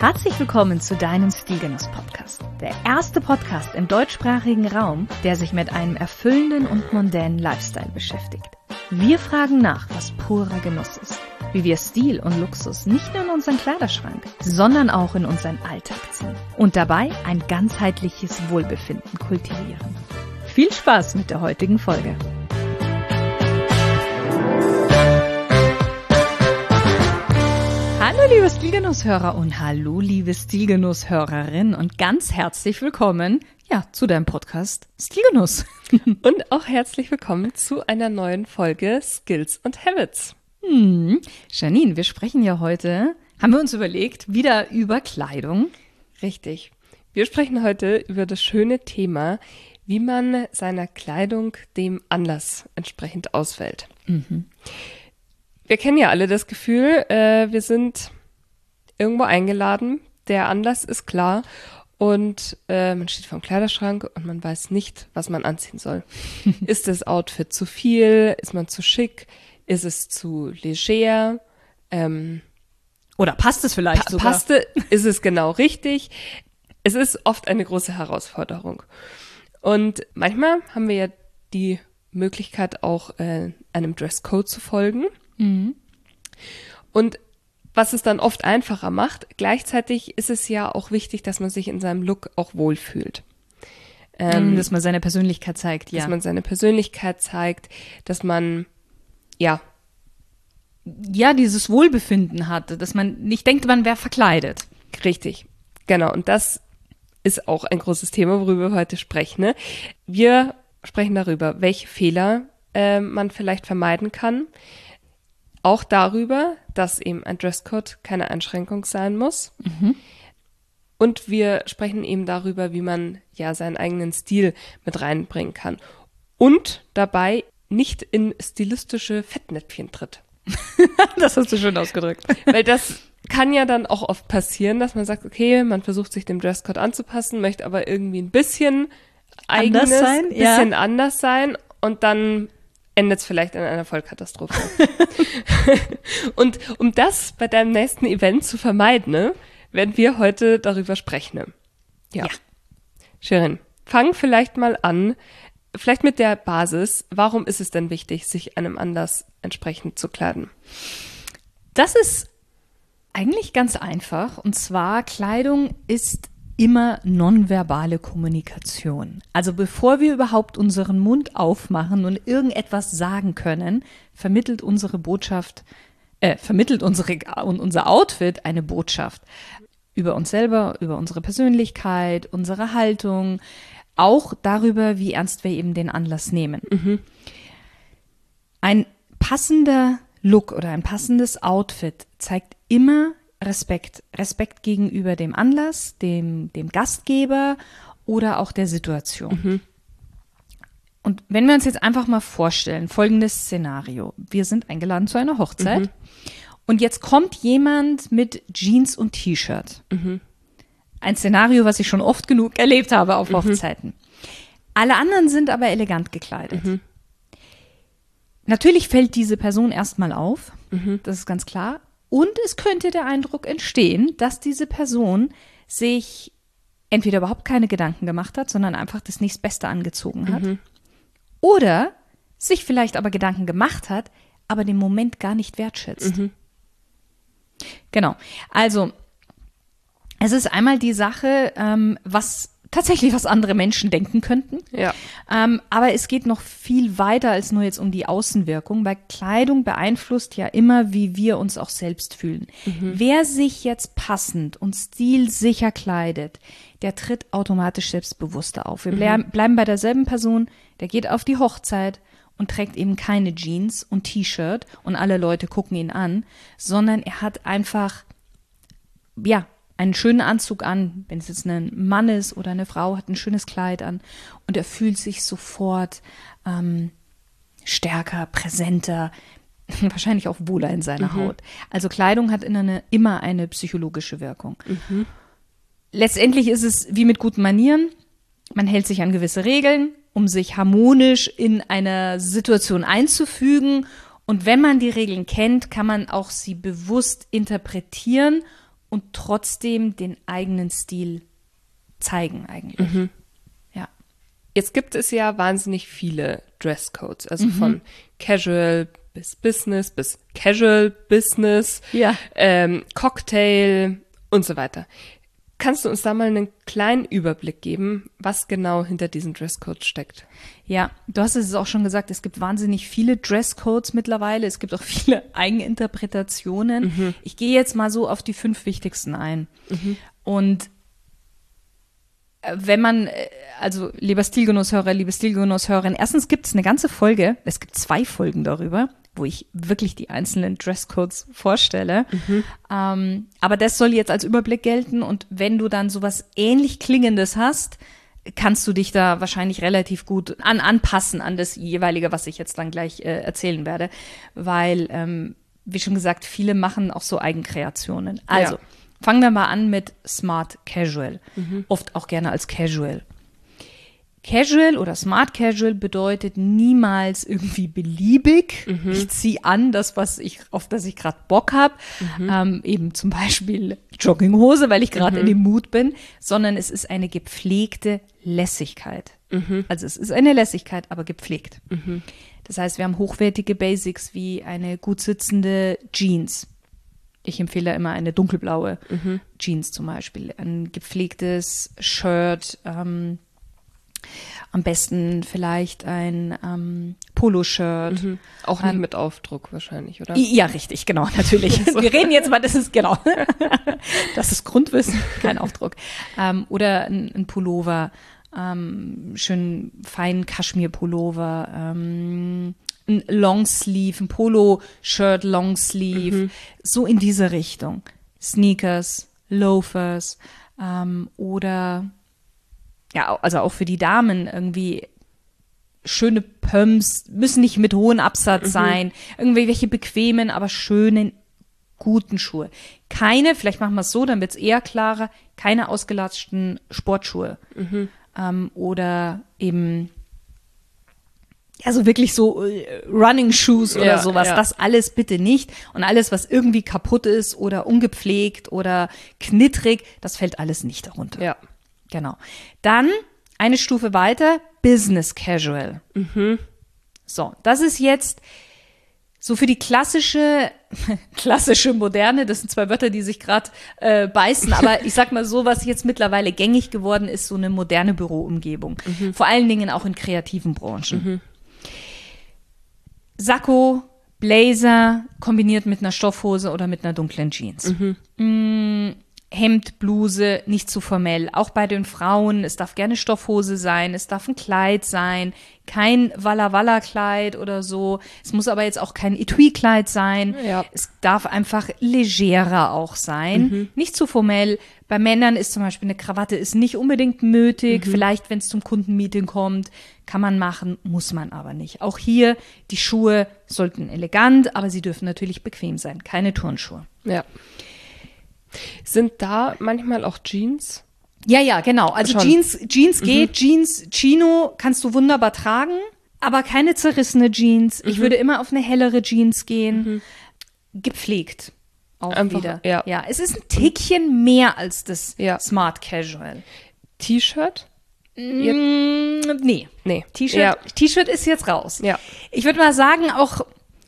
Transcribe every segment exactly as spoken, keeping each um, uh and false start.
Herzlich willkommen zu deinem Stilgenuss-Podcast. Der erste Podcast im deutschsprachigen Raum, der sich mit einem erfüllenden und mondänen Lifestyle beschäftigt. Wir fragen nach, was purer Genuss ist, wie wir Stil und Luxus nicht nur in unseren Kleiderschrank, sondern auch in unseren Alltag ziehen und dabei ein ganzheitliches Wohlbefinden kultivieren. Viel Spaß mit der heutigen Folge. Hallo liebe Stilgenusshörer und hallo liebe Stilgenusshörerin und ganz herzlich willkommen ja, zu deinem Podcast Stilgenuss. Und auch herzlich willkommen zu einer neuen Folge Skills und Habits. Hm, Janine, wir sprechen ja heute, haben wir uns überlegt, wieder über Kleidung. Richtig. Wir sprechen heute über das schöne Thema, wie man seiner Kleidung dem Anlass entsprechend auswählt. Mhm. Wir kennen ja alle das Gefühl, äh, wir sind irgendwo eingeladen, der Anlass ist klar und äh, man steht vor dem Kleiderschrank und man weiß nicht, was man anziehen soll. Ist das Outfit zu viel? Ist man zu schick? Ist es zu leger? Ähm, Oder passt es vielleicht pa- sogar? Passt es, ist es genau richtig? Es ist oft eine große Herausforderung. Und manchmal haben wir ja die Möglichkeit, auch äh, einem Dresscode zu folgen. Mhm. Und was es dann oft einfacher macht, gleichzeitig ist es ja auch wichtig, dass man sich in seinem Look auch wohlfühlt. Ähm, dass man seine Persönlichkeit zeigt, ja. Dass man seine Persönlichkeit zeigt, dass man, ja. Ja, dieses Wohlbefinden hat, dass man nicht denkt, man wäre verkleidet. Richtig, genau. Und das ist auch ein großes Thema, worüber wir heute sprechen. Ne? Wir sprechen darüber, welche Fehler äh, man vielleicht vermeiden kann. Auch darüber, dass eben ein Dresscode keine Einschränkung sein muss. Mhm. Und wir sprechen eben darüber, wie man ja seinen eigenen Stil mit reinbringen kann. Und dabei nicht in stilistische Fettnäpfchen tritt. Das hast du schön ausgedrückt. Weil das kann ja dann auch oft passieren, dass man sagt, okay, man versucht sich dem Dresscode anzupassen, möchte aber irgendwie ein bisschen eigenes, anders sein, ein bisschen ja. anders sein und dann endet es vielleicht in einer Vollkatastrophe. Und um das bei deinem nächsten Event zu vermeiden, ne, werden wir heute darüber sprechen. Ne? Ja. ja. Shirin, fang vielleicht mal an, vielleicht mit der Basis. Warum ist es denn wichtig, sich einem Anlass entsprechend zu kleiden? Das ist eigentlich ganz einfach. Und zwar, Kleidung ist immer nonverbale Kommunikation. Also bevor wir überhaupt unseren Mund aufmachen und irgendetwas sagen können, vermittelt unsere Botschaft, äh, vermittelt unsere, unser Outfit eine Botschaft über uns selber, über unsere Persönlichkeit, unsere Haltung, auch darüber, wie ernst wir eben den Anlass nehmen. Mhm. Ein passender Look oder ein passendes Outfit zeigt immer Respekt. Respekt gegenüber dem Anlass, dem, dem Gastgeber oder auch der Situation. Mhm. Und wenn wir uns jetzt einfach mal vorstellen, folgendes Szenario. Wir sind eingeladen zu einer Hochzeit mhm. und jetzt kommt jemand mit Jeans und T-Shirt. Mhm. Ein Szenario, was ich schon oft genug erlebt habe auf mhm. Hochzeiten. Alle anderen sind aber elegant gekleidet. Mhm. Natürlich fällt diese Person erstmal auf, mhm. das ist ganz klar. Und es könnte der Eindruck entstehen, dass diese Person sich entweder überhaupt keine Gedanken gemacht hat, sondern einfach das nächstbeste angezogen hat. Mhm. Oder sich vielleicht aber Gedanken gemacht hat, aber den Moment gar nicht wertschätzt. Mhm. Genau. Also, es ist einmal die Sache, ähm, was tatsächlich, was andere Menschen denken könnten. Ja. Ähm, aber es geht noch viel weiter als nur jetzt um die Außenwirkung, weil Kleidung beeinflusst ja immer, wie wir uns auch selbst fühlen. Mhm. Wer sich jetzt passend und stilsicher kleidet, der tritt automatisch selbstbewusster auf. Wir mhm. ble- bleiben bei derselben Person, der geht auf die Hochzeit und trägt eben keine Jeans und T-Shirt und alle Leute gucken ihn an, sondern er hat einfach, ja, einen schönen Anzug an, wenn es jetzt ein Mann ist oder eine Frau, hat ein schönes Kleid an und er fühlt sich sofort ähm, stärker, präsenter, wahrscheinlich auch wohler in seiner mhm. Haut. Also Kleidung hat eine, immer eine psychologische Wirkung. Mhm. Letztendlich ist es wie mit guten Manieren, man hält sich an gewisse Regeln, um sich harmonisch in einer Situation einzufügen und wenn man die Regeln kennt, kann man auch sie bewusst interpretieren und trotzdem den eigenen Stil zeigen eigentlich. Mhm. Ja. Jetzt gibt es ja wahnsinnig viele Dresscodes, also mhm. von Casual bis Business bis Casual Business, Ja. ähm, Cocktail und so weiter. Kannst du uns da mal einen kleinen Überblick geben, was genau hinter diesen Dresscodes steckt? Ja, du hast es auch schon gesagt, es gibt wahnsinnig viele Dresscodes mittlerweile. Es gibt auch viele Eigeninterpretationen. Mhm. Ich gehe jetzt mal so auf die fünf wichtigsten ein. Mhm. Und wenn man, also lieber Stilgenusshörer, liebe Stilgenusshörerin, erstens gibt es eine ganze Folge, es gibt zwei Folgen darüber, wo ich wirklich die einzelnen Dresscodes vorstelle. Mhm. Ähm, aber das soll jetzt als Überblick gelten. Und wenn du dann sowas ähnlich Klingendes hast, kannst du dich da wahrscheinlich relativ gut an, anpassen an das jeweilige, was ich jetzt dann gleich äh, erzählen werde. Weil, ähm, wie schon gesagt, viele machen auch so Eigenkreationen. Also, ja. Fangen wir mal an mit Smart Casual. Mhm. Oft auch gerne als Casual. Casual oder Smart Casual bedeutet niemals irgendwie beliebig. Mhm. Ich ziehe an das, was ich, auf das ich gerade Bock habe. Mhm. Ähm, eben zum Beispiel Jogginghose, weil ich gerade mhm. in dem Mood bin. Sondern es ist eine gepflegte Lässigkeit. Mhm. Also es ist eine Lässigkeit, aber gepflegt. Mhm. Das heißt, wir haben hochwertige Basics wie eine gut sitzende Jeans. Ich empfehle immer eine dunkelblaue mhm. Jeans zum Beispiel. Ein gepflegtes Shirt, ähm, am besten vielleicht ein ähm, Poloshirt. Mhm. Auch nicht ähm, mit Aufdruck wahrscheinlich, oder? Ja, richtig, genau, natürlich. So. Wir reden jetzt mal, das ist genau, das ist Grundwissen, kein Aufdruck. Ähm, oder ein, ein Pullover, ähm, schön feinen Kaschmir-Pullover, ähm, ein Longsleeve, ein Polo-Shirt, Longsleeve, mhm. so in diese Richtung. Sneakers, Loafers ähm, oder ja, also auch für die Damen irgendwie schöne Pumps, müssen nicht mit hohem Absatz mhm. sein, irgendwie welche bequemen, aber schönen, guten Schuhe. Keine, vielleicht machen wir es so, dann wird es eher klarer, keine ausgelatschten Sportschuhe mhm. ähm, oder eben also wirklich so äh, Running Shoes oder ja, sowas, ja. Das alles bitte nicht. Und alles, was irgendwie kaputt ist oder ungepflegt oder knittrig, das fällt alles nicht darunter. Ja. Genau. Dann eine Stufe weiter, Business Casual. Mhm. So, das ist jetzt so für die klassische, klassische Moderne, das sind zwei Wörter, die sich gerade äh, beißen, aber ich sag mal so, was jetzt mittlerweile gängig geworden ist, so eine moderne Büroumgebung. Mhm. Vor allen Dingen auch in kreativen Branchen. Mhm. Sakko, Blazer, kombiniert mit einer Stoffhose oder mit einer dunklen Jeans. Mhm. Mm, Hemd, Bluse, nicht zu formell. Auch bei den Frauen, es darf gerne Stoffhose sein, es darf ein Kleid sein, kein Walla-Walla-Kleid oder so. Es muss aber jetzt auch kein Etui-Kleid sein. Ja. Es darf einfach legerer auch sein, mhm. nicht zu formell. Bei Männern ist zum Beispiel eine Krawatte ist nicht unbedingt nötig. Mhm. Vielleicht, wenn es zum Kundenmeeting kommt, kann man machen, muss man aber nicht. Auch hier, die Schuhe sollten elegant, aber sie dürfen natürlich bequem sein. Keine Turnschuhe. Ja. Sind da manchmal auch Jeans? Ja, ja, genau. Also Schon. Jeans, Jeans geht, mhm. Jeans, Chino kannst du wunderbar tragen, aber keine zerrissene Jeans. Mhm. Ich würde immer auf eine hellere Jeans gehen. Mhm. Gepflegt. Auch Einfach, wieder. Ja. ja, es ist ein Tickchen mehr als das ja. Smart Casual. T-Shirt? Mm, nee. Nee. T-Shirt, ja. T-Shirt ist jetzt raus. Ja. Ich würde mal sagen, auch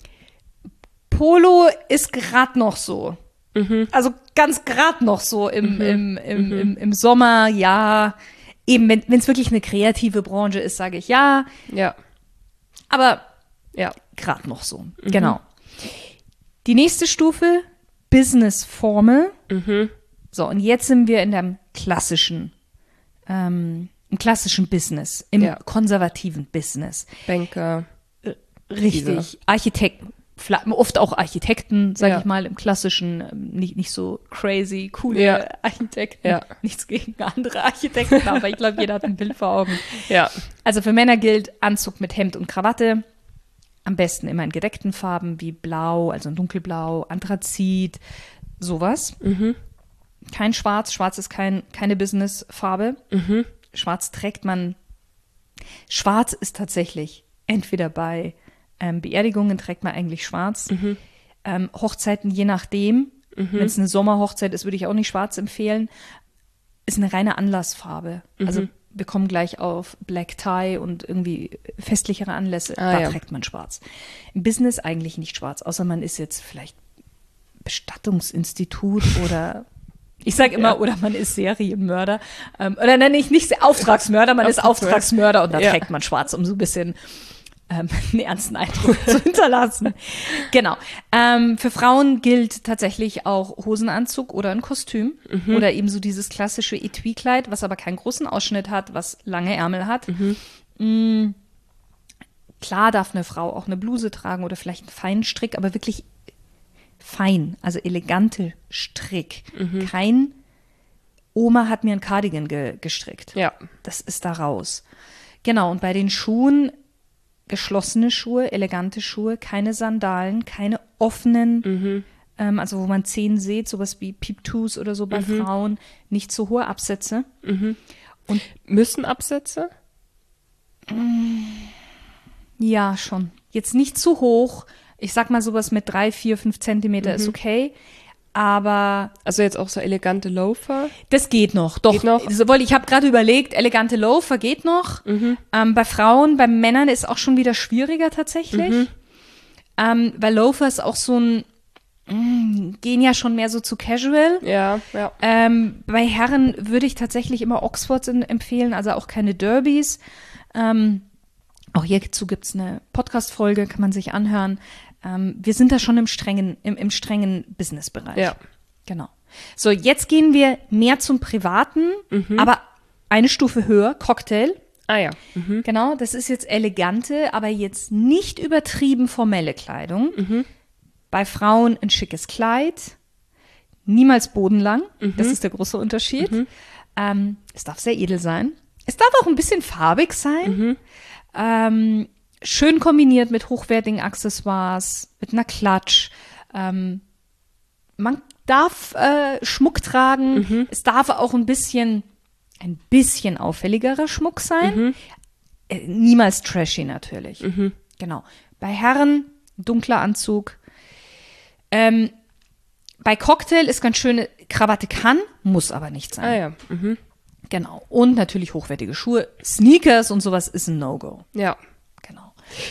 Polo ist gerade noch so. Mhm. Also ganz gerade noch so im, mhm. im, im, mhm. im, im Sommer, ja. Eben, wenn es wirklich eine kreative Branche ist, sage ich ja. Ja. Aber ja, gerade noch so. Mhm. Genau. Die nächste Stufe, Business Formal. Mhm. So, und jetzt sind wir in dem klassischen, ähm, im klassischen Business, im ja. konservativen Business. Banker. Äh, richtig. Diese. Architekten. Oft auch Architekten, sag ja. ich mal, im klassischen, nicht, nicht so crazy, coole ja. Architekten. Ja. Nichts gegen andere Architekten, aber ich glaube, jeder hat ein Bild vor Augen. Ja. Also für Männer gilt Anzug mit Hemd und Krawatte. Am besten immer in gedeckten Farben wie Blau, also Dunkelblau, Anthrazit, sowas. Mhm. Kein Schwarz. Schwarz ist kein, keine Businessfarbe. Mhm. Schwarz trägt man. Schwarz ist tatsächlich entweder bei Ähm, Beerdigungen trägt man eigentlich schwarz. Mhm. Ähm, Hochzeiten je nachdem. Mhm. Wenn es eine Sommerhochzeit ist, würde ich auch nicht schwarz empfehlen. Ist eine reine Anlassfarbe. Mhm. Also wir kommen gleich auf Black Tie und irgendwie festlichere Anlässe. Ah, da ja. trägt man schwarz. Im Business eigentlich nicht schwarz, außer man ist jetzt vielleicht Bestattungsinstitut oder ich sage immer, ja. oder man ist Serienmörder. Ähm, oder nenne ich nicht Auftragsmörder, man ist Auftragsmörder und da ja. trägt man schwarz, um so ein bisschen ähm, einen ernsten Eindruck zu hinterlassen. Genau. Ähm, für Frauen gilt tatsächlich auch Hosenanzug oder ein Kostüm mhm. oder eben so dieses klassische Etui-Kleid, was aber keinen großen Ausschnitt hat, was lange Ärmel hat. Mhm. Mhm. Klar darf eine Frau auch eine Bluse tragen oder vielleicht einen feinen Strick, aber wirklich fein, also elegante Strick. Mhm. Kein Oma hat mir ein Cardigan ge- gestrickt. Ja. Das ist da raus. Genau, und bei den Schuhen geschlossene Schuhe, elegante Schuhe, keine Sandalen, keine offenen, mhm. ähm, also wo man Zehen sieht, sowas wie Peep-Toes oder so bei mhm. Frauen, nicht so hohe Absätze. Mhm. Und müssen Absätze? Ja, schon. Jetzt nicht zu hoch. Ich sag mal, sowas mit drei, vier, fünf Zentimeter mhm. ist okay. Aber. Also jetzt auch so elegante Loafer? Das geht noch, doch. Geht noch? Ich habe gerade überlegt, elegante Loafer geht noch. Mhm. Ähm, bei Frauen, bei Männern ist auch schon wieder schwieriger tatsächlich. Mhm. Ähm, weil Loafer ist auch so ein, mh, gehen ja schon mehr so zu casual. Ja, ja. Ähm, bei Herren würde ich tatsächlich immer Oxfords in, empfehlen, also auch keine Derbys. Ähm, auch hierzu gibt es eine Podcast-Folge, kann man sich anhören. Ähm, wir sind da schon im strengen, im, im strengen Business-Bereich. Ja. Genau. So, jetzt gehen wir mehr zum Privaten, mhm. aber eine Stufe höher, Cocktail. Ah ja. Mhm. Genau, das ist jetzt elegante, aber jetzt nicht übertrieben formelle Kleidung. Mhm. Bei Frauen ein schickes Kleid, niemals bodenlang, mhm. das ist der große Unterschied. Mhm. Ähm, es darf sehr edel sein. Es darf auch ein bisschen farbig sein. Mhm. Ähm, schön kombiniert mit hochwertigen Accessoires, mit einer Klatsch. Ähm, man darf äh, Schmuck tragen. Mhm. Es darf auch ein bisschen, ein bisschen auffälligerer Schmuck sein. Mhm. Äh, niemals trashy natürlich. Mhm. Genau. Bei Herren dunkler Anzug. Ähm, bei Cocktail ist ganz schöne Krawatte kann, muss aber nicht sein. Ah ja. Mhm. Genau. Und natürlich hochwertige Schuhe. Sneakers und sowas ist ein No-Go. Ja. Genau.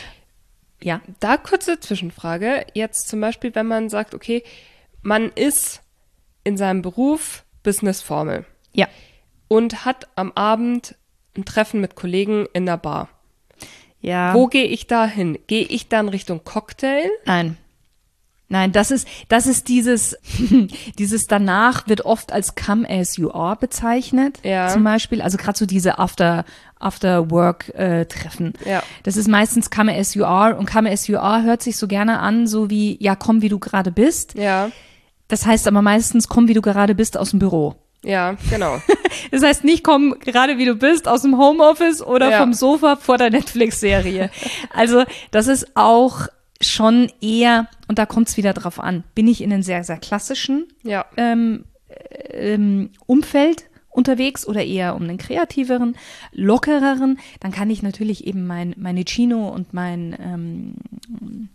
Ja. Da kurze Zwischenfrage. Jetzt zum Beispiel, wenn man sagt, okay, man ist in seinem Beruf Business-Formel. Ja. Und hat am Abend ein Treffen mit Kollegen in der Bar. Ja. Wo gehe ich da hin? Gehe ich dann Richtung Cocktail? Nein. Nein, das ist, das ist dieses, dieses danach wird oft als come as you are bezeichnet. Ja. Zum Beispiel, also gerade so diese After, After Work äh, Treffen. Ja. Das ist meistens come as you are und come as you are hört sich so gerne an, so wie, ja, komm, wie du gerade bist. Ja. Das heißt aber meistens, komm, wie du gerade bist aus dem Büro. Ja, genau. Das heißt nicht, komm gerade wie du bist aus dem Homeoffice oder ja. vom Sofa vor der Netflix-Serie. Also das ist auch schon eher, und da kommt es wieder drauf an, bin ich in einem sehr, sehr klassischen ja. ähm, ähm, Umfeld unterwegs oder eher um einen kreativeren, lockereren, dann kann ich natürlich eben mein, meine Chino und mein ähm,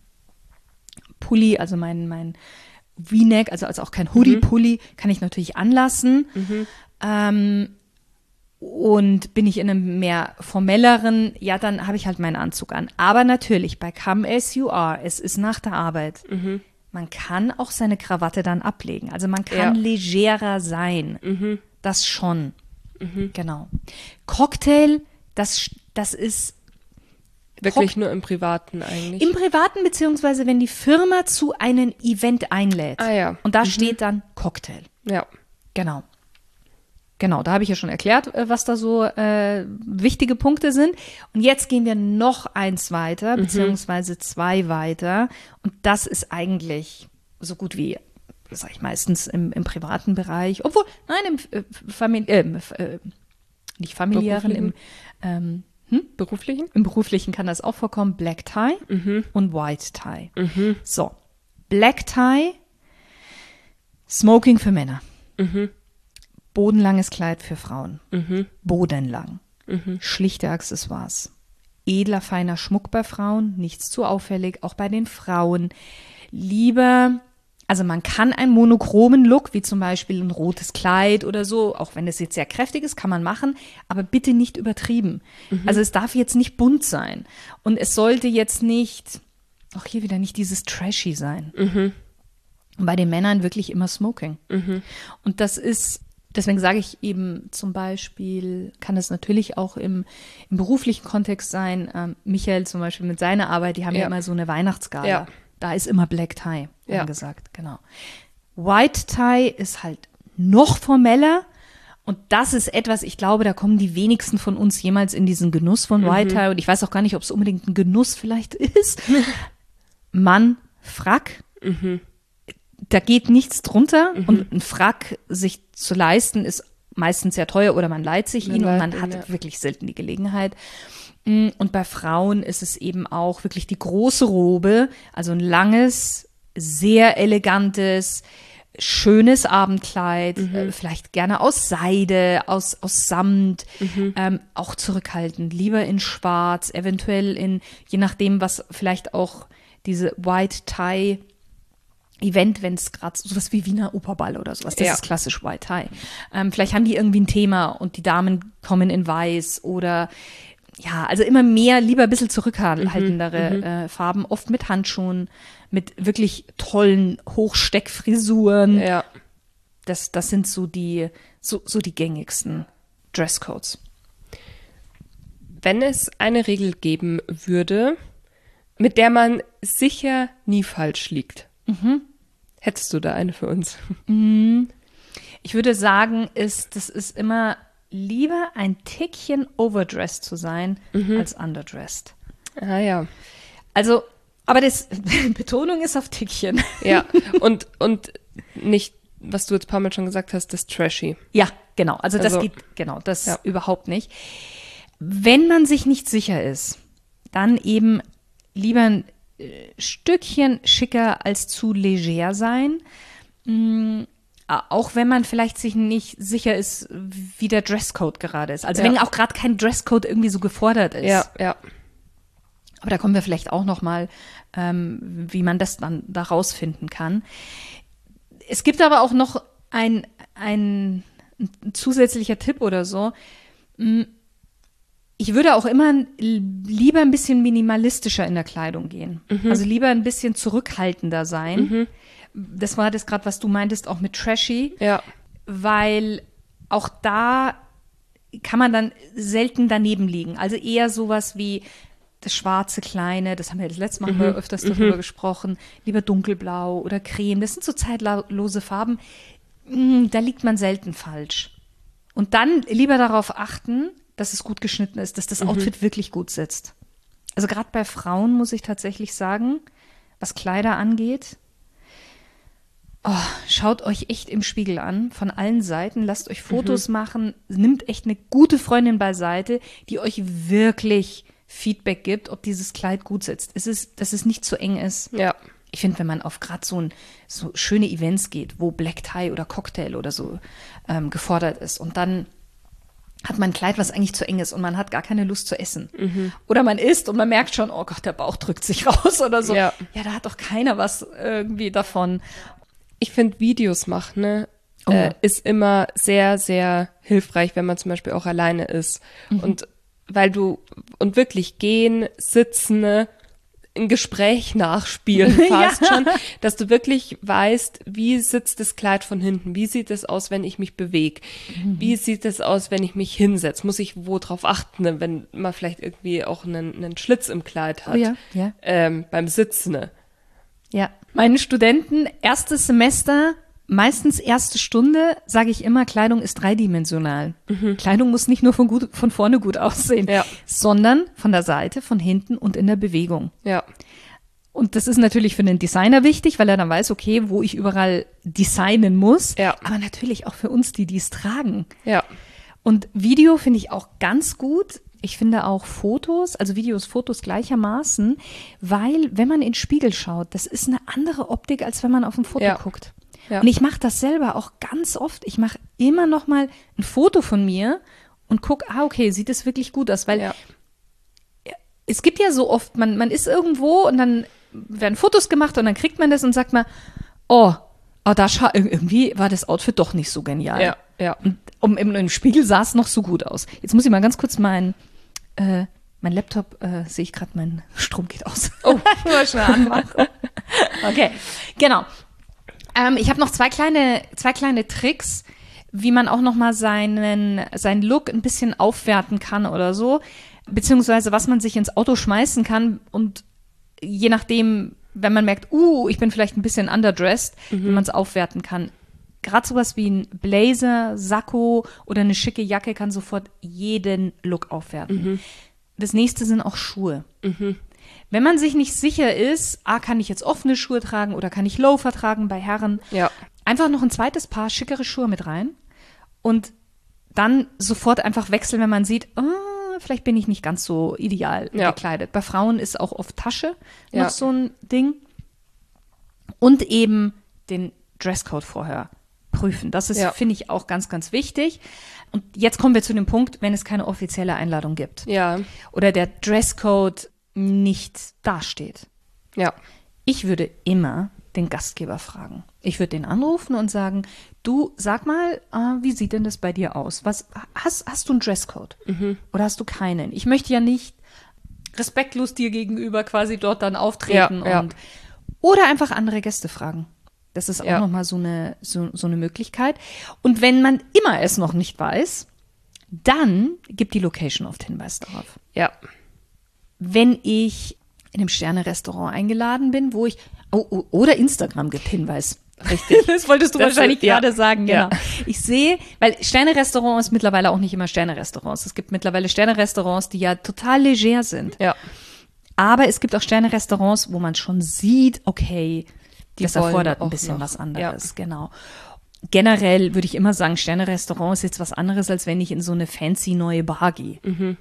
Pulli, also mein, mein V-Neck, also, also auch kein Hoodie-Pulli, mhm. kann ich natürlich anlassen. Mhm. Ähm, und bin ich in einem mehr formelleren, ja, dann habe ich halt meinen Anzug an. Aber natürlich, bei Come As You Are, es ist nach der Arbeit. Mhm. Man kann auch seine Krawatte dann ablegen. Also man kann ja. legerer sein. Mhm. Das schon. Mhm. Genau. Cocktail, das, das ist wirklich nur im Privaten eigentlich? Im Privaten, beziehungsweise wenn die Firma zu einem Event einlädt. Ah ja. Und da mhm. steht dann Cocktail. Ja. Genau. Genau, da habe ich ja schon erklärt, was da so äh, wichtige Punkte sind. Und jetzt gehen wir noch eins weiter, mhm. beziehungsweise zwei weiter. Und das ist eigentlich so gut wie, sag ich meistens im, im privaten Bereich, obwohl, nein, im äh, Famili- äh, äh, nicht familiären, im ähm, hm? beruflichen? Im beruflichen kann das auch vorkommen. Black Tie mhm. und White Tie. Mhm. So, Black Tie, Smoking für Männer. Mhm. Bodenlanges Kleid für Frauen. Mhm. Bodenlang. Mhm. Schlichte Accessoires. Edler, feiner Schmuck bei Frauen. Nichts zu auffällig. Auch bei den Frauen. Lieber, Also man kann einen monochromen Look, wie zum Beispiel ein rotes Kleid oder so, auch wenn es jetzt sehr kräftig ist, kann man machen, aber bitte nicht übertrieben. Mhm. Also es darf jetzt nicht bunt sein. Und es sollte jetzt nicht, auch hier wieder nicht dieses Trashy sein. Mhm. Und bei den Männern wirklich immer Smoking. Mhm. Und das ist, deswegen sage ich eben zum Beispiel, kann es natürlich auch im, im beruflichen Kontext sein. Ähm, Michael zum Beispiel mit seiner Arbeit, die haben ja, ja immer so eine Weihnachtsgala. Ja. Da ist immer Black Tie ja. angesagt, genau. White Tie ist halt noch formeller und das ist etwas, ich glaube, da kommen die wenigsten von uns jemals in diesen Genuss von White Tie mhm. und ich weiß auch gar nicht, ob es unbedingt ein Genuss vielleicht ist. Mann, Frack, mhm. da geht nichts drunter mhm. und ein Frack sich zu leisten ist meistens sehr teuer oder man leiht sich man ihn und leiht man ihn, hat ja. wirklich selten die Gelegenheit. Und bei Frauen ist es eben auch wirklich die große Robe, also ein langes, sehr elegantes, schönes Abendkleid, mhm. äh, vielleicht gerne aus Seide, aus, aus Samt, mhm. ähm, auch zurückhaltend, lieber in Schwarz, eventuell in, je nachdem, was vielleicht auch diese White Tie Event, wenn es gerade sowas wie Wiener Operball oder sowas, das ja. ist klassisch White Tie. Ähm, vielleicht haben die irgendwie ein Thema und die Damen kommen in Weiß oder ja, also immer mehr, lieber ein bisschen zurückhaltendere mhm, äh, Farben, oft mit Handschuhen, mit wirklich tollen Hochsteckfrisuren. Ja. Das, das sind so die, so, so die gängigsten Dresscodes. Wenn es eine Regel geben würde, mit der man sicher nie falsch liegt, mhm. hättest du da eine für uns? Ich würde sagen, ist, das ist immer lieber ein Tickchen overdressed zu sein, mhm. als underdressed. Ah ja. Also, aber das Betonung ist auf Tickchen. Ja, und, und nicht, was du jetzt ein paar Mal schon gesagt hast, das Trashy. Ja, genau. Also das also, geht, genau, das ja. überhaupt nicht. Wenn man sich nicht sicher ist, dann eben lieber ein Stückchen schicker als zu leger sein. Mhm. Auch wenn man vielleicht sich nicht sicher ist, wie der Dresscode gerade ist. Also ja. wenn auch gerade kein Dresscode irgendwie so gefordert ist. Ja, ja. Aber da kommen wir vielleicht auch noch mal, ähm, wie man das dann da rausfinden kann. Es gibt aber auch noch ein, ein, ein zusätzlicher Tipp oder so. Ich würde auch immer lieber ein bisschen minimalistischer in der Kleidung gehen. Mhm. Also lieber ein bisschen zurückhaltender sein. Mhm. Das war das gerade, was du meintest, auch mit Trashy. Ja. Weil auch da kann man dann selten daneben liegen. Also eher sowas wie das schwarze Kleine, das haben wir das letzte Mal mhm. öfters darüber mhm. gesprochen, lieber dunkelblau oder creme. Das sind so zeitlose Farben. Da liegt man selten falsch. Und dann lieber darauf achten, dass es gut geschnitten ist, dass das Outfit mhm. wirklich gut sitzt. Also gerade bei Frauen muss ich tatsächlich sagen, was Kleider angeht, oh, schaut euch echt im Spiegel an, von allen Seiten, lasst euch Fotos mhm. machen, nimmt echt eine gute Freundin beiseite, die euch wirklich Feedback gibt, ob dieses Kleid gut sitzt. Es ist, dass es nicht zu eng ist. Ja. Ich finde, wenn man auf gerade so, ein, so schöne Events geht, wo Black Tie oder Cocktail oder so ähm, gefordert ist und dann hat man ein Kleid, was eigentlich zu eng ist und man hat gar keine Lust zu essen. Mhm. Oder man isst und man merkt schon, oh Gott, der Bauch drückt sich raus oder so. Ja, ja da hat doch keiner was irgendwie davon. Ich finde, Videos machen, ne, oh. äh, ist immer sehr, sehr hilfreich, wenn man zum Beispiel auch alleine ist. Mhm. Und weil du, und wirklich gehen, sitzen, ne, ein Gespräch nachspielen fast ja. schon, dass du wirklich weißt, wie sitzt das Kleid von hinten, wie sieht es aus, wenn ich mich bewege, mhm. wie sieht es aus, wenn ich mich hinsetze, muss ich wo drauf achten, ne? Wenn man vielleicht irgendwie auch einen, einen Schlitz im Kleid hat, oh ja. Ja. Ähm, beim Sitzen. Ne? Ja, meine Studenten, erstes Semester, meistens erste Stunde, sage ich immer, Kleidung ist dreidimensional. Mhm. Kleidung muss nicht nur von, gut, von vorne gut aussehen, ja. sondern von der Seite, von hinten und in der Bewegung. Ja. Und das ist natürlich für einen Designer wichtig, weil er dann weiß, okay, wo ich überall designen muss. Ja. Aber natürlich auch für uns, die dies tragen. Ja. Und Video finde ich auch ganz gut. Ich finde auch Fotos, also Videos, Fotos gleichermaßen, weil wenn man in den Spiegel schaut, das ist eine andere Optik, als wenn man auf ein Foto ja. guckt. Ja. Und ich mache das selber auch ganz oft. Ich mache immer noch mal ein Foto von mir und gucke, ah, okay, sieht es wirklich gut aus? Weil ja. es gibt ja so oft, man, man ist irgendwo und dann werden Fotos gemacht und dann kriegt man das und sagt man, oh, oh da scha- irgendwie war das Outfit doch nicht so genial. Ja, ja. Und um, im, im Spiegel sah es noch so gut aus. Jetzt muss ich mal ganz kurz mein, äh, mein Laptop, äh, sehe ich gerade, mein Strom geht aus. Oh, mal schnell anmachen. Okay, genau. Ähm, ich habe noch zwei kleine, zwei kleine Tricks, wie man auch noch mal seinen, seinen Look ein bisschen aufwerten kann oder so, beziehungsweise was man sich ins Auto schmeißen kann und je nachdem, wenn man merkt, uh, ich bin vielleicht ein bisschen underdressed, mhm. wie man es aufwerten kann. Gerade sowas wie ein Blazer, Sakko oder eine schicke Jacke kann sofort jeden Look aufwerten. Mhm. Das nächste sind auch Schuhe. Mhm. Wenn man sich nicht sicher ist, ah, kann ich jetzt offene Schuhe tragen oder kann ich Loafer tragen bei Herren, ja. einfach noch ein zweites Paar schickere Schuhe mit rein und dann sofort einfach wechseln, wenn man sieht, oh, vielleicht bin ich nicht ganz so ideal ja. gekleidet. Bei Frauen ist auch oft Tasche noch ja. so ein Ding. Und eben den Dresscode vorher prüfen. Das ist, ja. finde ich, auch ganz, ganz wichtig. Und jetzt kommen wir zu dem Punkt, wenn es keine offizielle Einladung gibt. Ja. Oder der Dresscode nicht dasteht. Ja. Ich würde immer den Gastgeber fragen. Ich würde den anrufen und sagen, du, sag mal, äh, wie sieht denn das bei dir aus? Was, hast, hast du einen Dresscode? Mhm. Oder hast du keinen? Ich möchte ja nicht respektlos dir gegenüber quasi dort dann auftreten. Ja, und ja. Oder einfach andere Gäste fragen. Das ist auch ja. nochmal so eine, so, so eine Möglichkeit. Und wenn man immer es noch nicht weiß, dann gibt die Location oft Hinweis darauf. Ja. Wenn ich in einem Sterne-Restaurant eingeladen bin, wo ich, oh, oh, oder Instagram gibt Hinweis. Richtig. Das wolltest du das wahrscheinlich ist, ja. gerade sagen, genau. Ja. Ich sehe, weil Sterne-Restaurants ist mittlerweile auch nicht immer Sterne-Restaurants. Es gibt mittlerweile Sterne-Restaurants, die ja total leger sind. Ja. Aber es gibt auch Sterne-Restaurants, wo man schon sieht, okay, die das erfordert ein auch bisschen noch. was anderes. Ja. Genau. Generell würde ich immer sagen, Sterne-Restaurant ist jetzt was anderes, als wenn ich in so eine fancy neue Bar gehe. Mhm.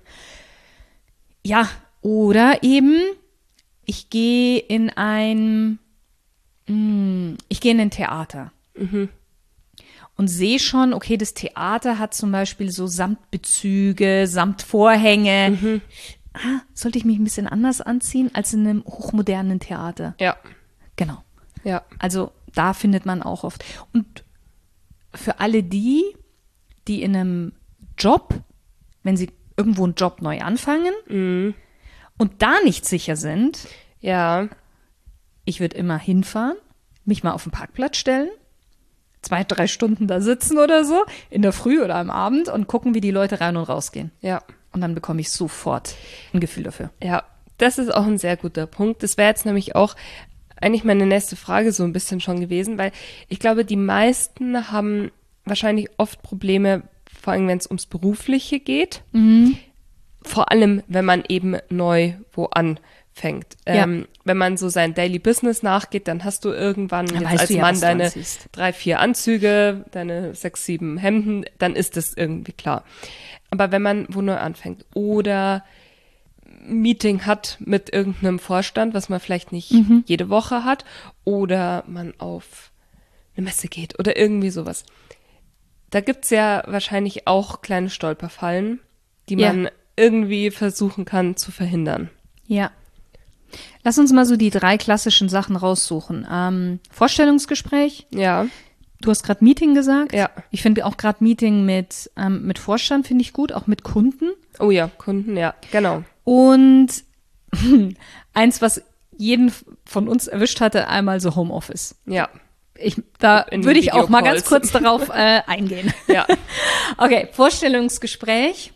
Ja, oder eben, ich gehe in ein, mh, ich gehe in ein Theater mhm. und sehe schon, okay, das Theater hat zum Beispiel so Samtbezüge, Samtvorhänge. Mhm. Ah, sollte ich mich ein bisschen anders anziehen als in einem hochmodernen Theater? Ja. Genau. Ja. Also da findet man auch oft. Und für alle die, die in einem Job, wenn sie irgendwo einen Job neu anfangen, mhm. und da nicht sicher sind, ja, ich würde immer hinfahren, mich mal auf den Parkplatz stellen, zwei, drei Stunden da sitzen oder so, in der Früh oder am Abend und gucken, wie die Leute rein und rausgehen. Ja. Und dann bekomme ich sofort ein Gefühl dafür. Ja, das ist auch ein sehr guter Punkt. Das wäre jetzt nämlich auch eigentlich meine nächste Frage so ein bisschen schon gewesen, weil ich glaube, die meisten haben wahrscheinlich oft Probleme, vor allem wenn es ums Berufliche geht. Mhm. Vor allem, wenn man eben neu wo anfängt. Ja. Ähm, wenn man so sein Daily Business nachgeht, dann hast du irgendwann Dann jetzt weißt als du ja, Mann was du deine anziehst. drei, vier Anzüge, deine sechs, sieben Hemden, dann ist das irgendwie klar. Aber wenn man wo neu anfängt oder ein Meeting hat mit irgendeinem Vorstand, was man vielleicht nicht Mhm. jede Woche hat, oder man auf eine Messe geht oder irgendwie sowas. Da gibt's ja wahrscheinlich auch kleine Stolperfallen, die Ja. man irgendwie versuchen kann zu verhindern. Ja. Lass uns mal so die drei klassischen Sachen raussuchen. Ähm, Vorstellungsgespräch. Ja, Du hast gerade Meeting gesagt. Ja. Ich finde auch gerade Meeting mit, ähm, mit Vorstand finde ich gut, auch mit Kunden. oh ja, Kunden, ja, genau. Und eins, was jeden von uns erwischt hatte, einmal so Homeoffice. Ja, Ich, da In würde ich auch mal ganz Videocalls. kurz darauf äh, eingehen. ja, Okay, Vorstellungsgespräch.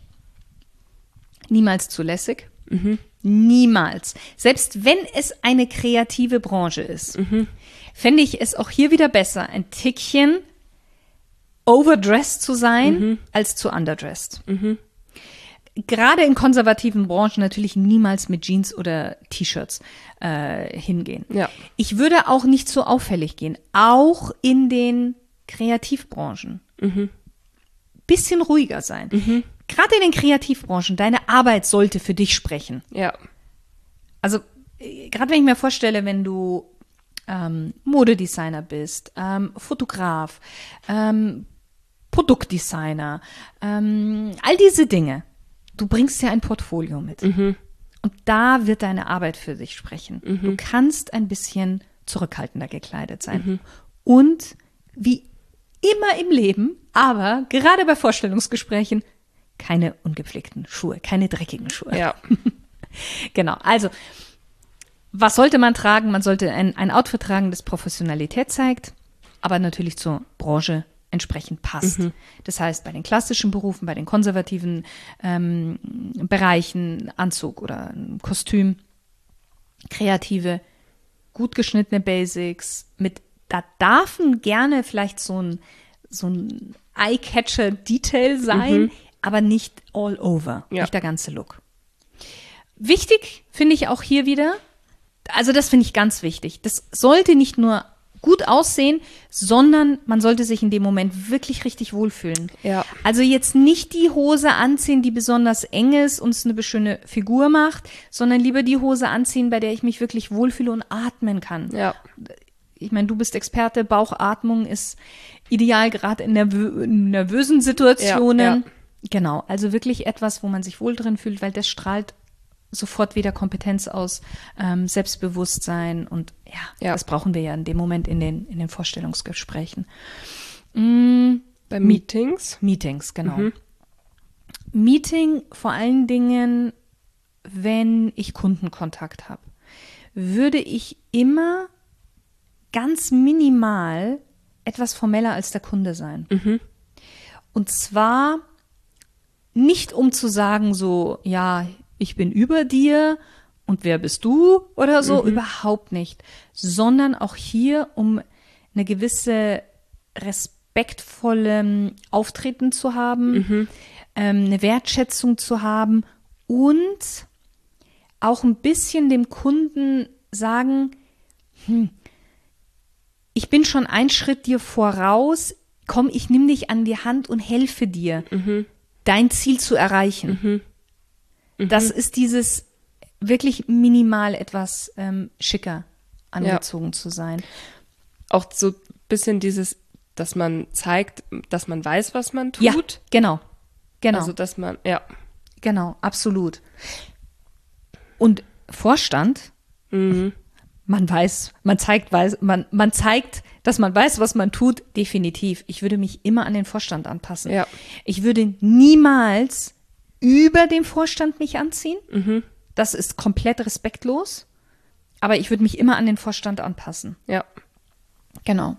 Niemals zulässig. mhm. Niemals. Selbst wenn es eine kreative Branche ist, Mhm. fände ich es auch hier wieder besser, ein Tickchen overdressed zu sein, Mhm. als zu underdressed. Mhm. Gerade in konservativen Branchen natürlich niemals mit Jeans oder T-Shirts äh, hingehen. Ja. Ich würde auch nicht so auffällig gehen, auch in den Kreativbranchen. Mhm. Bisschen ruhiger sein. Mhm. Gerade in den Kreativbranchen, deine Arbeit sollte für dich sprechen. Ja, Also äh, gerade wenn ich mir vorstelle, wenn du ähm, Modedesigner bist, ähm, Fotograf, ähm, Produktdesigner, ähm, all diese Dinge. Du bringst ja ein Portfolio mit. mhm. Und da wird deine Arbeit für sich sprechen. Mhm. Du kannst ein bisschen zurückhaltender gekleidet sein. Mhm. Und wie immer im Leben, aber gerade bei Vorstellungsgesprächen, keine ungepflegten Schuhe, keine dreckigen Schuhe. Ja. Genau, also was sollte man tragen? Man sollte ein, ein Outfit tragen, das Professionalität zeigt, aber natürlich zur Branche entsprechend passt. Mhm. Das heißt, bei den klassischen Berufen, bei den konservativen ähm, Bereichen, Anzug oder ein Kostüm, kreative, gut geschnittene Basics, mit, da darf gerne vielleicht so ein, so ein Eye-Catcher-Detail sein, mhm. aber nicht all over, ja. nicht der ganze Look. Wichtig finde ich auch hier wieder, also das finde ich ganz wichtig, das sollte nicht nur gut aussehen, sondern man sollte sich in dem Moment wirklich richtig wohlfühlen. Ja. Also jetzt nicht die Hose anziehen, die besonders eng ist und es eine schöne Figur macht, sondern lieber die Hose anziehen, bei der ich mich wirklich wohlfühle und atmen kann. Ja. Ich meine, du bist Experte, Bauchatmung ist ideal, gerade in nervö- nervösen Situationen. Ja, ja. Genau, also wirklich etwas, wo man sich wohl drin fühlt, weil das strahlt sofort wieder Kompetenz aus, ähm, Selbstbewusstsein und ja, ja, das brauchen wir ja in dem Moment in den, in den Vorstellungsgesprächen. Mm, Bei Meetings? Meetings, genau. Mhm. Meeting vor allen Dingen, wenn ich Kundenkontakt habe, würde ich immer ganz minimal etwas formeller als der Kunde sein. Mhm. Und zwar nicht um zu sagen so, ja, ich bin über dir und wer bist du oder so, mhm. überhaupt nicht, sondern auch hier, um eine gewisse respektvolle Auftreten zu haben, mhm. ähm, eine Wertschätzung zu haben und auch ein bisschen dem Kunden sagen, hm, ich bin schon einen Schritt dir voraus, komm, ich nehme dich an die Hand und helfe dir, mhm. dein Ziel zu erreichen. Mhm. Mhm. Das ist dieses wirklich minimal etwas ähm, schicker angezogen ja. zu sein. Auch so ein bisschen dieses, dass man zeigt, dass man weiß, was man tut. Ja, genau. genau. Also, dass man, ja. Genau, absolut. Und Vorstand, mhm. man weiß, man zeigt, weiß, man, man zeigt, dass man weiß, was man tut, definitiv. Ich würde mich immer an den Vorstand anpassen. Ja. Ich würde niemals über den Vorstand mich anziehen. Mhm. Das ist komplett respektlos. Aber ich würde mich immer an den Vorstand anpassen. Ja. Genau.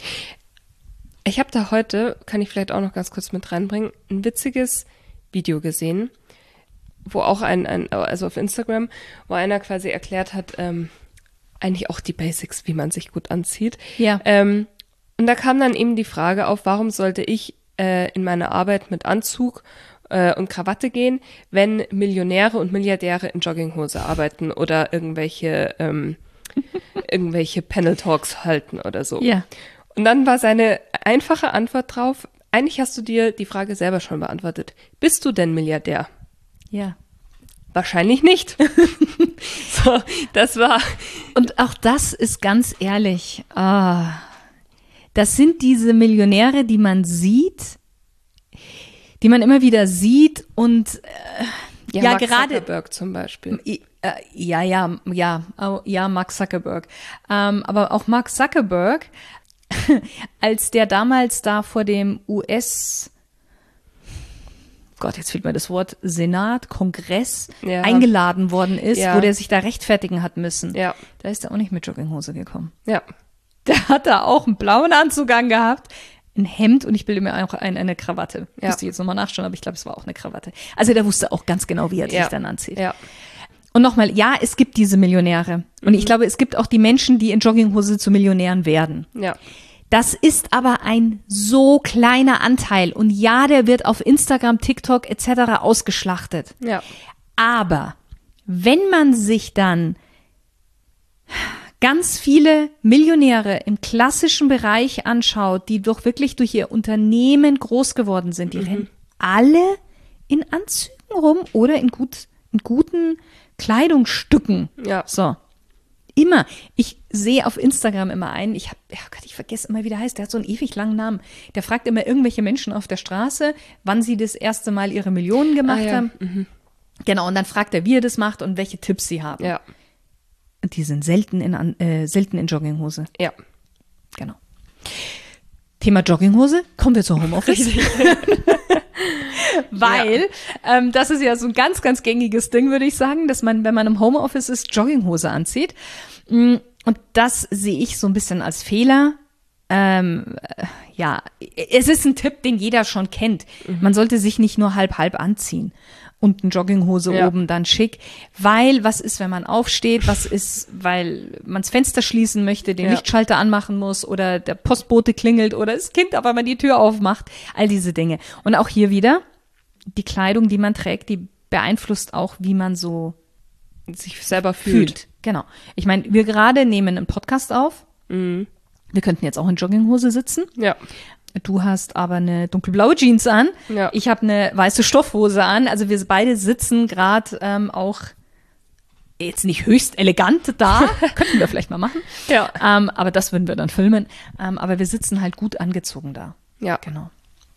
Ich habe da heute, kann ich vielleicht auch noch ganz kurz mit reinbringen, ein witziges Video gesehen, wo auch ein, ein also auf Instagram, wo einer quasi erklärt hat, ähm, eigentlich auch die Basics, wie man sich gut anzieht. Ja. Ähm, und da kam dann eben die Frage auf, warum sollte ich äh, in meiner Arbeit mit Anzug und Krawatte gehen, wenn Millionäre und Milliardäre in Jogginghose arbeiten oder irgendwelche ähm, irgendwelche Panel Talks halten oder so. Ja. Und dann war seine einfache Antwort drauf, eigentlich hast du dir die Frage selber schon beantwortet. Bist du denn Milliardär? Ja. Wahrscheinlich nicht. So, das war. Und auch das ist ganz ehrlich, ah, das sind diese Millionäre, die man sieht, die man immer wieder sieht und äh, ja, ja Mark gerade Zuckerberg zum Beispiel. Äh, ja, ja, ja, oh, ja, Mark Zuckerberg. Ähm, aber auch Mark Zuckerberg, als der damals da vor dem U S Gott, jetzt fehlt mir das Wort, Senat, Kongress ja. eingeladen worden ist, ja. wo der sich da rechtfertigen hat müssen. Ja. Da ist er auch nicht mit Jogginghose gekommen. Ja. Der hat da auch einen blauen Anzug angehabt, ein Hemd und ich bilde mir auch ein, eine Krawatte. Ja. Müsste ich jetzt nochmal nachschauen, aber ich glaube, es war auch eine Krawatte. Also der wusste auch ganz genau, wie er ja. sich dann anzieht. Ja. Und nochmal, ja, es gibt diese Millionäre. Und mhm. ich glaube, es gibt auch die Menschen, die in Jogginghose zu Millionären werden. Ja. Das ist aber ein so kleiner Anteil. Und ja, der wird auf Instagram, TikTok et cetera ausgeschlachtet. Ja. Aber wenn man sich dann ganz viele Millionäre im klassischen Bereich anschaut, die doch wirklich durch ihr Unternehmen groß geworden sind, die mhm. rennen alle in Anzügen rum oder in, gut, in guten Kleidungsstücken. Ja. So. Immer. Ich sehe auf Instagram immer einen, ich habe, oh Gott, ich vergesse immer, wie der heißt, der hat so einen ewig langen Namen. Der fragt immer irgendwelche Menschen auf der Straße, wann sie das erste Mal ihre Millionen gemacht ah, ja. haben. Mhm. Genau, und dann fragt er, wie er das macht und welche Tipps sie haben. Ja. Und die sind selten in, äh, selten in Jogginghose. Ja. Genau. Thema Jogginghose, kommen wir zur Homeoffice. Weil, ja. ähm, das ist ja so ein ganz, ganz gängiges Ding, würde ich sagen, dass man, wenn man im Homeoffice ist, Jogginghose anzieht. Und das sehe ich so ein bisschen als Fehler. Ähm, ja, es ist ein Tipp, den jeder schon kennt. Mhm. Man sollte sich nicht nur halb-halb anziehen und eine Jogginghose ja. oben dann schick, weil was ist, wenn man aufsteht, was ist, weil man das Fenster schließen möchte, den ja. Lichtschalter anmachen muss oder der Postbote klingelt oder das Kind aber mal die Tür aufmacht, all diese Dinge. Und auch hier wieder, die Kleidung, die man trägt, die beeinflusst auch, wie man so sich selber fühlt. fühlt. Genau. Ich meine, wir gerade nehmen einen Podcast auf. Mhm. Wir könnten jetzt auch in Jogginghose sitzen. Ja. Du hast aber eine dunkelblaue Jeans an. Ja. Ich habe eine weiße Stoffhose an. Also wir beide sitzen gerade ähm, auch jetzt nicht höchst elegant da. Könnten wir vielleicht mal machen. Ja. Ähm, aber das würden wir dann filmen. Ähm, aber wir sitzen halt gut angezogen da. Ja. Genau.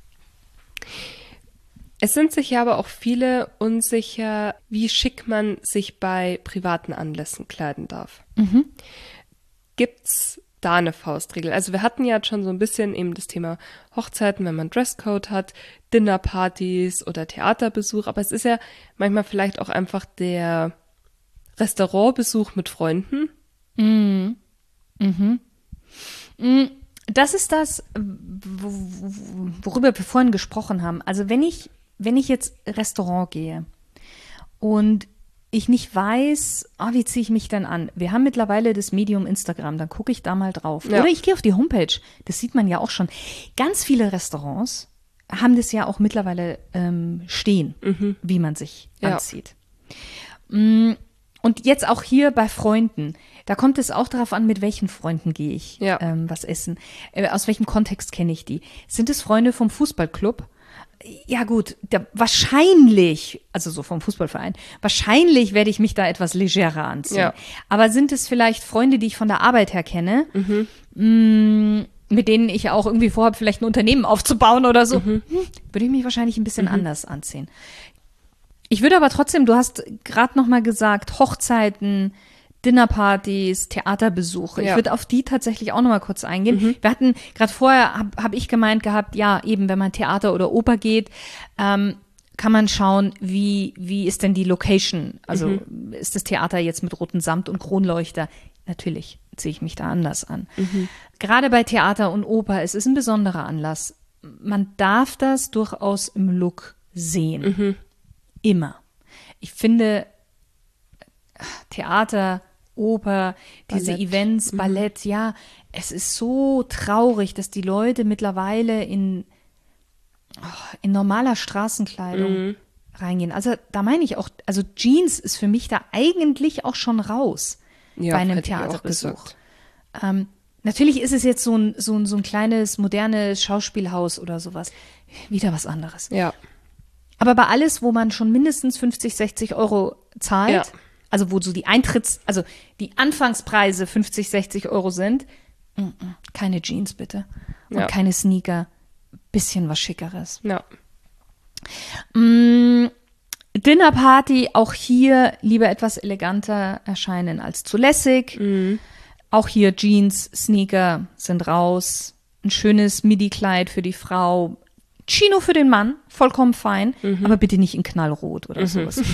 Es sind sich ja aber auch viele unsicher, wie schick man sich bei privaten Anlässen kleiden darf. Mhm. Gibt's da eine Faustregel? Also wir hatten ja schon so ein bisschen eben das Thema Hochzeiten, wenn man Dresscode hat, Dinnerpartys oder Theaterbesuch, aber es ist ja manchmal vielleicht auch einfach der Restaurantbesuch mit Freunden. Mhm. Mhm. Das ist das, worüber wir vorhin gesprochen haben. Also wenn ich, wenn ich jetzt Restaurant gehe und ich nicht weiß, oh, wie ziehe ich mich denn an? Wir haben mittlerweile das Medium Instagram, dann gucke ich da mal drauf. Ja. Oder ich gehe auf die Homepage, das sieht man ja auch schon. Ganz viele Restaurants haben das ja auch mittlerweile ähm, stehen, mhm. wie man sich ja. anzieht. Und jetzt auch hier bei Freunden, da kommt es auch darauf an, mit welchen Freunden gehe ich ja. ähm, was essen. Äh, aus welchem Kontext kenne ich die? Sind es Freunde vom Fußballclub? Ja gut, der, wahrscheinlich, also so vom Fußballverein, wahrscheinlich werde ich mich da etwas legerer anziehen. Ja. Aber sind es vielleicht Freunde, die ich von der Arbeit her kenne, mhm. mh, mit denen ich auch irgendwie vorhabe, vielleicht ein Unternehmen aufzubauen oder so, mhm. hm, würde ich mich wahrscheinlich ein bisschen mhm. anders anziehen. Ich würde aber trotzdem, du hast gerade noch mal gesagt, Hochzeiten, Dinnerpartys, Theaterbesuche. Ja. Ich würde auf die tatsächlich auch noch mal kurz eingehen. Mhm. Wir hatten, gerade vorher habe hab ich gemeint gehabt, ja, eben, wenn man Theater oder Oper geht, ähm, kann man schauen, wie, wie ist denn die Location? Also mhm. ist das Theater jetzt mit rotem Samt und Kronleuchter? Natürlich ziehe ich mich da anders an. Mhm. Gerade bei Theater und Oper, es ist ein besonderer Anlass. Man darf das durchaus im Look sehen. Mhm. Immer. Ich finde, Theater, Oper, diese Ballett. Events, Ballett, mhm. ja, es ist so traurig, dass die Leute mittlerweile in, oh, in normaler Straßenkleidung mhm. reingehen. Also da meine ich auch, also Jeans ist für mich da eigentlich auch schon raus ja, bei einem hätte ich auch Theaterbesuch. gesagt. Ähm, natürlich ist es jetzt so ein, so ein, so ein kleines, modernes Schauspielhaus oder sowas. Wieder was anderes. Ja. Aber bei alles, wo man schon mindestens fünfzig, sechzig Euro zahlt, Ja. also wo so die Eintritts-, also die Anfangspreise fünfzig, sechzig Euro sind, mm, mm, keine Jeans bitte und Ja. keine Sneaker, bisschen was Schickeres. Ja. Mm, Dinnerparty, auch hier lieber etwas eleganter erscheinen als zu lässig. Mhm. Auch hier Jeans, Sneaker sind raus, ein schönes Midi-Kleid für die Frau, Chino für den Mann, vollkommen fein, Mhm. aber bitte nicht in knallrot oder Mhm. sowas.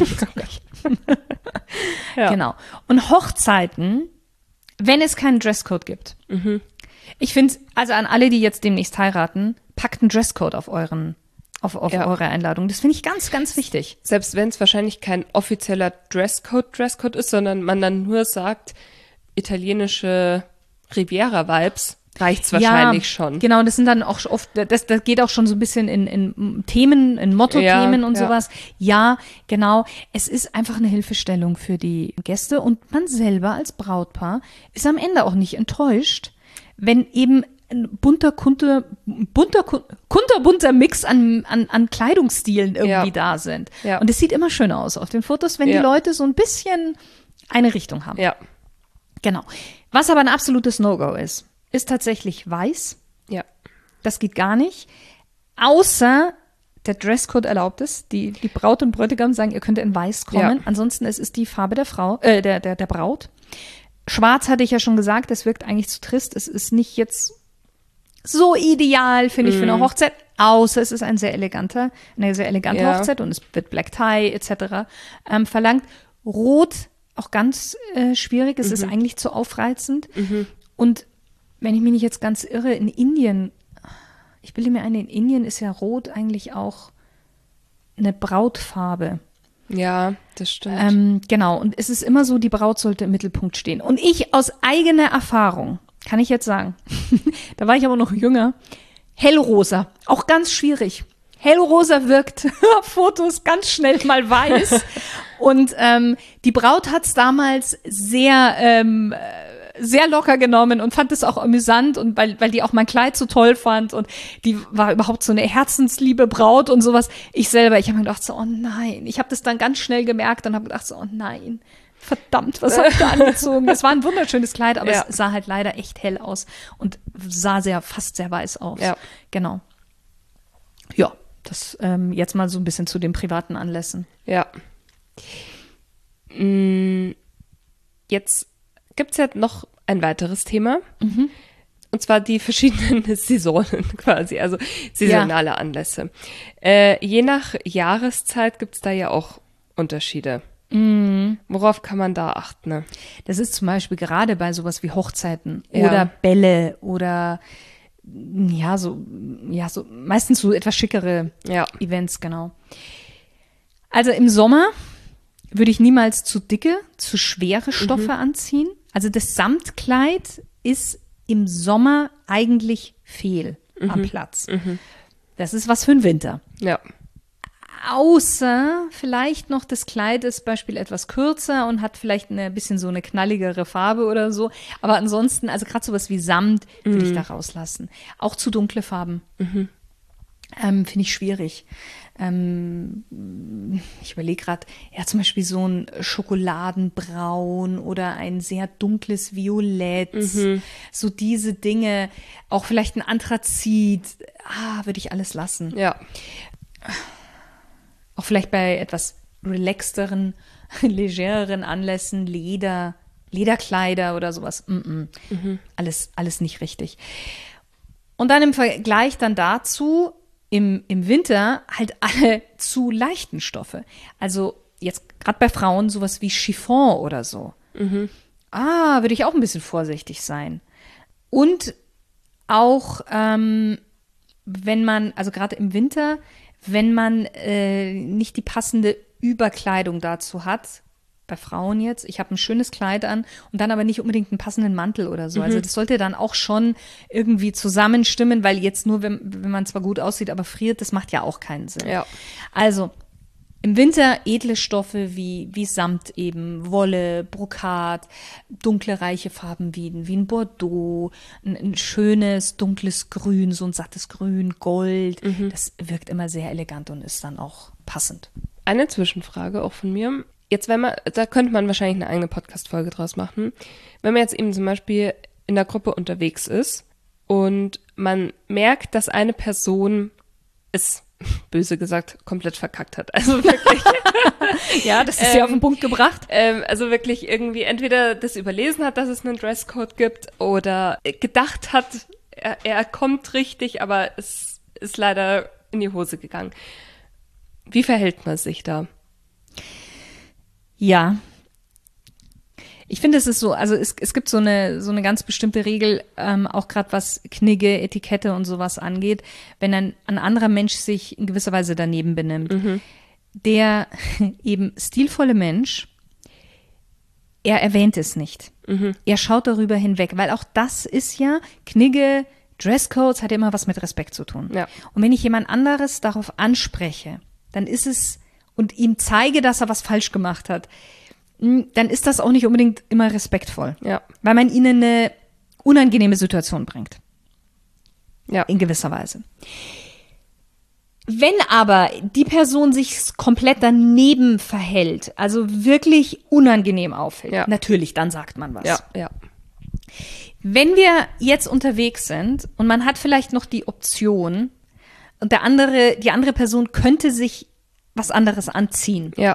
Ja. Genau. Und Hochzeiten, wenn es keinen Dresscode gibt. Mhm. Ich finde, also an alle, die jetzt demnächst heiraten, packt einen Dresscode auf euren, auf, auf Ja. eure Einladung. Das finde ich ganz, ganz wichtig. Selbst wenn es wahrscheinlich kein offizieller Dresscode Dresscode ist, sondern man dann nur sagt, italienische Riviera-Vibes, reicht's wahrscheinlich ja, schon. Genau, das sind dann auch oft, das, das geht auch schon so ein bisschen in, in Themen, in Motto-Themen Ja, und ja. sowas. Ja, genau. Es ist einfach eine Hilfestellung für die Gäste und man selber als Brautpaar ist am Ende auch nicht enttäuscht, wenn eben ein bunter, kunter, bunter, kunterbunter Mix an, an, an Kleidungsstilen irgendwie Ja. da sind. Ja. Und es sieht immer schön aus auf den Fotos, wenn Ja. die Leute so ein bisschen eine Richtung haben. Ja. Genau. Was aber ein absolutes No-Go ist, ist tatsächlich weiß. Ja. Das geht gar nicht. Außer der Dresscode erlaubt es. Die, die Braut und Bräutigam sagen, ihr könnt in weiß kommen. Ja. Ansonsten es ist die Farbe der Frau, äh, der, der, der Braut. Schwarz hatte ich ja schon gesagt, das wirkt eigentlich zu trist. Es ist nicht jetzt so ideal, finde ich, für eine Mhm. Hochzeit. Außer es ist ein sehr eleganter, eine sehr elegante Ja. Hochzeit und es wird Black Tie et cetera ähm, verlangt. Rot, auch ganz äh, schwierig. Es ist eigentlich zu aufreizend. Und wenn ich mich nicht jetzt ganz irre, in Indien, ich bilde mir ein, in Indien ist ja Rot eigentlich auch eine Brautfarbe. Ja, das stimmt. Ähm, genau, und es ist immer so, die Braut sollte im Mittelpunkt stehen. Und ich aus eigener Erfahrung, kann ich jetzt sagen, da war ich aber noch jünger, hellrosa, auch ganz schwierig. Hellrosa wirkt auf Fotos ganz schnell mal weiß. Und ähm, die Braut hat es damals sehr, ähm, sehr locker genommen und fand es auch amüsant und weil, weil die auch mein Kleid so toll fand und die war überhaupt so eine herzensliebe Braut und sowas. Ich selber, ich habe mir gedacht so, oh nein. Ich habe das dann ganz schnell gemerkt und habe gedacht so, oh nein. Verdammt, was habe ich da angezogen? Es war ein wunderschönes Kleid, aber Ja. es sah halt leider echt hell aus und sah sehr, fast sehr weiß aus. Ja. Genau. Ja, das ähm, jetzt mal so ein bisschen zu den privaten Anlässen. Ja. Mm, Jetzt gibt es ja noch ein weiteres Thema. Und zwar die verschiedenen Saisonen quasi, also saisonale Anlässe. Äh, je nach Jahreszeit gibt es da ja auch Unterschiede. Worauf kann man da achten? Ne? Das ist zum Beispiel gerade bei sowas wie Hochzeiten Ja. oder Bälle oder ja, so, ja, so meistens so etwas schickere Ja. Events, genau. Also im Sommer würde ich niemals zu dicke, zu schwere Stoffe anziehen. Also das Samtkleid ist im Sommer eigentlich fehl am Platz. Das ist was für den Winter. Ja. Außer vielleicht noch das Kleid ist Beispiel etwas kürzer und hat vielleicht ein bisschen so eine knalligere Farbe oder so. Aber ansonsten, also gerade sowas wie Samt würde ich da rauslassen. Auch zu dunkle Farben. Ähm, finde ich schwierig. Ähm, ich überlege gerade, ja, zum Beispiel so ein Schokoladenbraun oder ein sehr dunkles Violett. So diese Dinge. Auch vielleicht ein Anthrazit. Ah, würde ich alles lassen. Ja. Auch vielleicht bei etwas relaxteren, legereren Anlässen, Leder, Lederkleider oder sowas. Mm-mm. Alles, alles nicht richtig. Und dann im Vergleich dann dazu, im, im Winter halt alle zu leichten Stoffe. Also jetzt gerade bei Frauen sowas wie Chiffon oder so. Ah, würde ich auch ein bisschen vorsichtig sein. Und auch, ähm, wenn man, also gerade im Winter, wenn man äh, nicht die passende Überkleidung dazu hat, bei Frauen jetzt, ich habe ein schönes Kleid an und dann aber nicht unbedingt einen passenden Mantel oder so. Also das sollte dann auch schon irgendwie zusammenstimmen, weil jetzt nur, wenn, wenn man zwar gut aussieht, aber friert, das macht ja auch keinen Sinn. Ja. Also im Winter edle Stoffe wie, wie Samt eben, Wolle, Brokat, dunkle, reiche Farben wie, wie ein Bordeaux, ein, ein schönes, dunkles Grün, so ein sattes Grün, Gold. Das wirkt immer sehr elegant und ist dann auch passend. Eine Zwischenfrage auch von mir. Jetzt, wenn man, da könnte man wahrscheinlich eine eigene Podcast-Folge draus machen. Wenn man jetzt eben zum Beispiel in der Gruppe unterwegs ist und man merkt, dass eine Person es, böse gesagt, komplett verkackt hat. Also wirklich. Ja, das ist ja auf den Punkt gebracht. Ähm, also wirklich irgendwie entweder das überlesen hat, dass es einen Dresscode gibt oder gedacht hat, er, er kommt richtig, aber es ist leider in die Hose gegangen. Wie verhält man sich da? Ja. Ich finde, es ist so, also es, es gibt so eine, so eine ganz bestimmte Regel, ähm, auch gerade was Knigge, Etikette und sowas angeht, wenn ein, ein anderer Mensch sich in gewisser Weise daneben benimmt. Der eben stilvolle Mensch, er erwähnt es nicht. Er schaut darüber hinweg, weil auch das ist ja, Knigge, Dresscodes hat ja immer was mit Respekt zu tun. Ja. Und wenn ich jemand anderes darauf anspreche, dann ist es und ihm zeige, dass er was falsch gemacht hat, dann ist das auch nicht unbedingt immer respektvoll. Ja. Weil man ihnen eine unangenehme Situation bringt. Ja. In gewisser Weise. Wenn aber die Person sich komplett daneben verhält, also wirklich unangenehm auffällt, Ja. natürlich, dann sagt man was. Ja, ja. Wenn wir jetzt unterwegs sind und man hat vielleicht noch die Option und der andere, die andere Person könnte sich was anderes anziehen. Ja.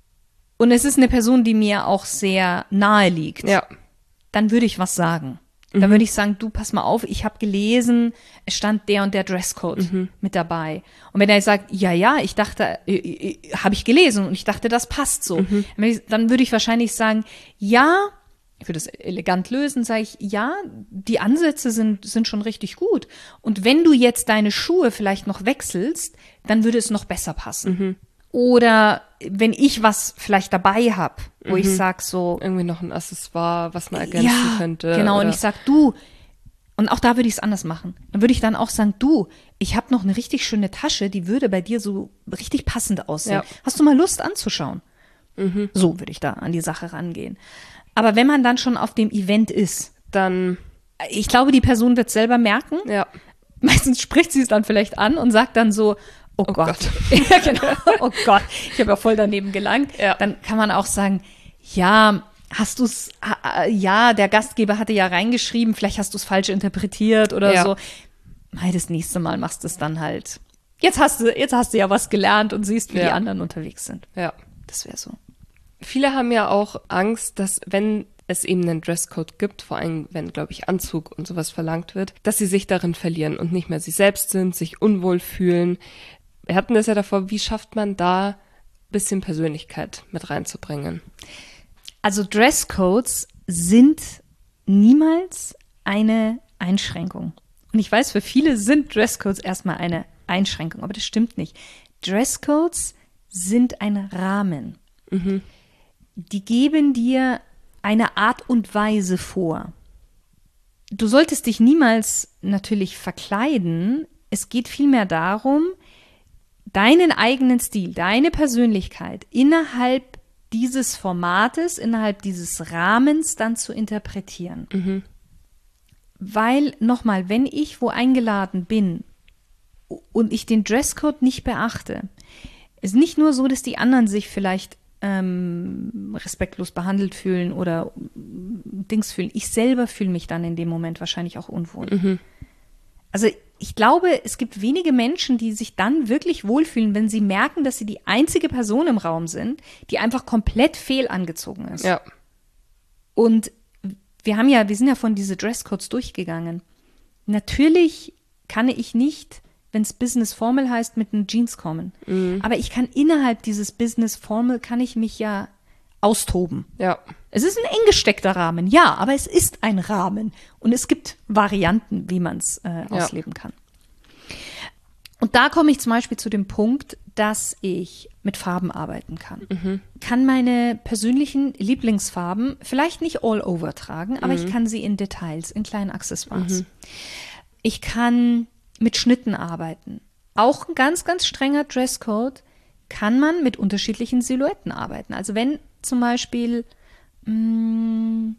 Und es ist eine Person, die mir auch sehr nahe liegt. Ja. Dann würde ich was sagen. Dann würde ich sagen, du, pass mal auf, ich habe gelesen, es stand der und der Dresscode mhm. mit dabei. Und wenn er sagt, ja, ja, ich dachte, äh, äh, habe ich gelesen und ich dachte, das passt so. Mhm. Dann würde ich wahrscheinlich sagen, ja, ich würde es elegant lösen, sage ich, ja, die Ansätze sind, sind schon richtig gut. Und wenn du jetzt deine Schuhe vielleicht noch wechselst, dann würde es noch besser passen. Mhm. Oder wenn ich was vielleicht dabei habe, wo mhm. ich sag so. Irgendwie noch ein Accessoire, was man ergänzen ja, könnte. Genau, oder? Und ich sag, du, und auch da würde ich es anders machen. Dann würde ich dann auch sagen, du, ich habe noch eine richtig schöne Tasche, die würde bei dir so richtig passend aussehen. Ja. Hast du mal Lust anzuschauen? Mhm. So würde ich da an die Sache rangehen. Aber wenn man dann schon auf dem Event ist, dann. Ich glaube, die Person wird selber merken. Ja. Meistens spricht sie es dann vielleicht an und sagt dann so, Oh, oh Gott. Gott. Ja, genau. Oh Gott. Ich habe ja voll daneben gelangt. Ja. Dann kann man auch sagen, ja, hast du es, ja, der Gastgeber hatte ja reingeschrieben, vielleicht hast du es falsch interpretiert oder ja. so. Mei, das nächste Mal machst du es dann halt. Jetzt hast du, jetzt hast du ja was gelernt und siehst, wie ja. die anderen unterwegs sind. Ja. Das wäre so. Viele haben ja auch Angst, dass wenn es eben einen Dresscode gibt, vor allem wenn, glaube ich, Anzug und sowas verlangt wird, dass sie sich darin verlieren und nicht mehr sie selbst sind, sich unwohl fühlen. Wir hatten das ja davor, wie schafft man da ein bisschen Persönlichkeit mit reinzubringen? Also Dresscodes sind niemals eine Einschränkung. Und ich weiß, für viele sind Dresscodes erstmal eine Einschränkung, aber das stimmt nicht. Dresscodes sind ein Rahmen. Mhm. Die geben dir eine Art und Weise vor. Du solltest dich niemals natürlich verkleiden. Es geht vielmehr darum, deinen eigenen Stil, deine Persönlichkeit innerhalb dieses Formates, innerhalb dieses Rahmens dann zu interpretieren. Mhm. Weil, nochmal, wenn ich wo eingeladen bin und ich den Dresscode nicht beachte, ist nicht nur so, dass die anderen sich vielleicht ähm, respektlos behandelt fühlen oder Dings fühlen. Ich selber fühle mich dann in dem Moment wahrscheinlich auch unwohl. Mhm. Also ich glaube, es gibt wenige Menschen, die sich dann wirklich wohlfühlen, wenn sie merken, dass sie die einzige Person im Raum sind, die einfach komplett fehl angezogen ist. Ja. Und wir haben ja, wir sind ja von diese Dresscodes durchgegangen. Natürlich kann ich nicht, wenn es Business Formal heißt, mit den Jeans kommen. Mhm. Aber ich kann innerhalb dieses Business Formal, kann ich mich ja austoben. Ja. Es ist ein eng gesteckter Rahmen, ja, aber es ist ein Rahmen. Und es gibt Varianten, wie man es äh, ausleben ja. kann. Und da komme ich zum Beispiel zu dem Punkt, dass ich mit Farben arbeiten kann. Mhm. Kann meine persönlichen Lieblingsfarben vielleicht nicht all over tragen, aber mhm. ich kann sie in Details, in kleinen Accessoires. Mhm. Ich kann mit Schnitten arbeiten. Auch ein ganz, ganz strenger Dresscode kann man mit unterschiedlichen Silhouetten arbeiten. Also wenn zum Beispiel mh,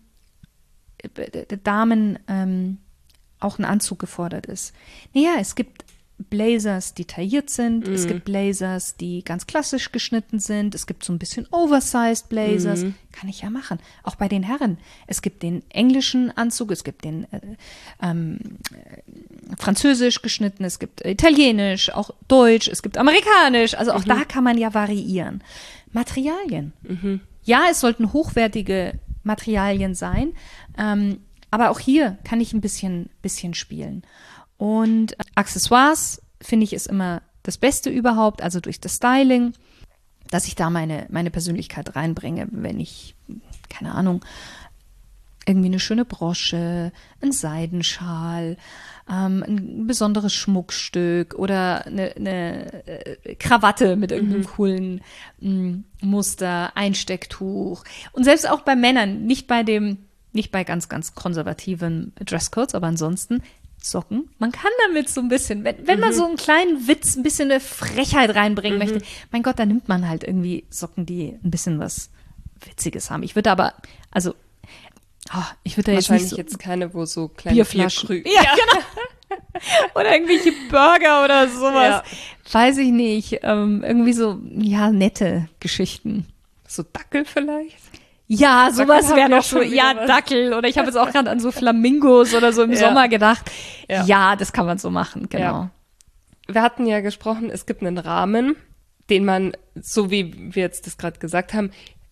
Damen ähm, auch ein Anzug gefordert ist. Naja, es gibt Blazers, die tailliert sind. Mhm. Es gibt Blazers, die ganz klassisch geschnitten sind. Es gibt so ein bisschen oversized Blazers. Mhm. Kann ich ja machen. Auch bei den Herren. Es gibt den englischen Anzug, es gibt den äh, ähm, französisch geschnitten, es gibt italienisch, auch deutsch, es gibt amerikanisch. Also auch mhm. da kann man ja variieren. Materialien. Mhm. Ja, es sollten hochwertige Materialien sein. Ähm, aber auch hier kann ich ein bisschen, bisschen spielen. Und Accessoires, finde ich, ist immer das Beste überhaupt, also durch das Styling, dass ich da meine, meine Persönlichkeit reinbringe, wenn ich, keine Ahnung, irgendwie eine schöne Brosche, ein Seidenschal, ähm, ein besonderes Schmuckstück oder eine, eine äh, Krawatte mit irgendeinem mhm. coolen m, Muster, Einstecktuch. Und selbst auch bei Männern, nicht bei dem, nicht bei ganz, ganz konservativen Dresscodes, aber ansonsten Socken. Man kann damit so ein bisschen, wenn, wenn mhm. man so einen kleinen Witz, ein bisschen eine Frechheit reinbringen mhm. möchte, mein Gott, dann nimmt man halt irgendwie Socken, die ein bisschen was Witziges haben. Ich würde aber, also, oh, ich würde da jetzt nicht so jetzt keine, wo so kleine Bierflaschen. Bierkrü- ja, ja, genau. Oder irgendwelche Burger oder sowas. Ja. Weiß ich nicht. Ähm, irgendwie so, ja, nette Geschichten. So Dackel vielleicht? Ja, sowas wäre noch so, ja, was. Dackel. Oder ich habe jetzt auch gerade an so Flamingos oder so im ja. Sommer gedacht. Ja. ja, das kann man so machen, genau. Ja. Wir hatten ja gesprochen, es gibt einen Rahmen, den man, so wie wir jetzt das gerade gesagt haben,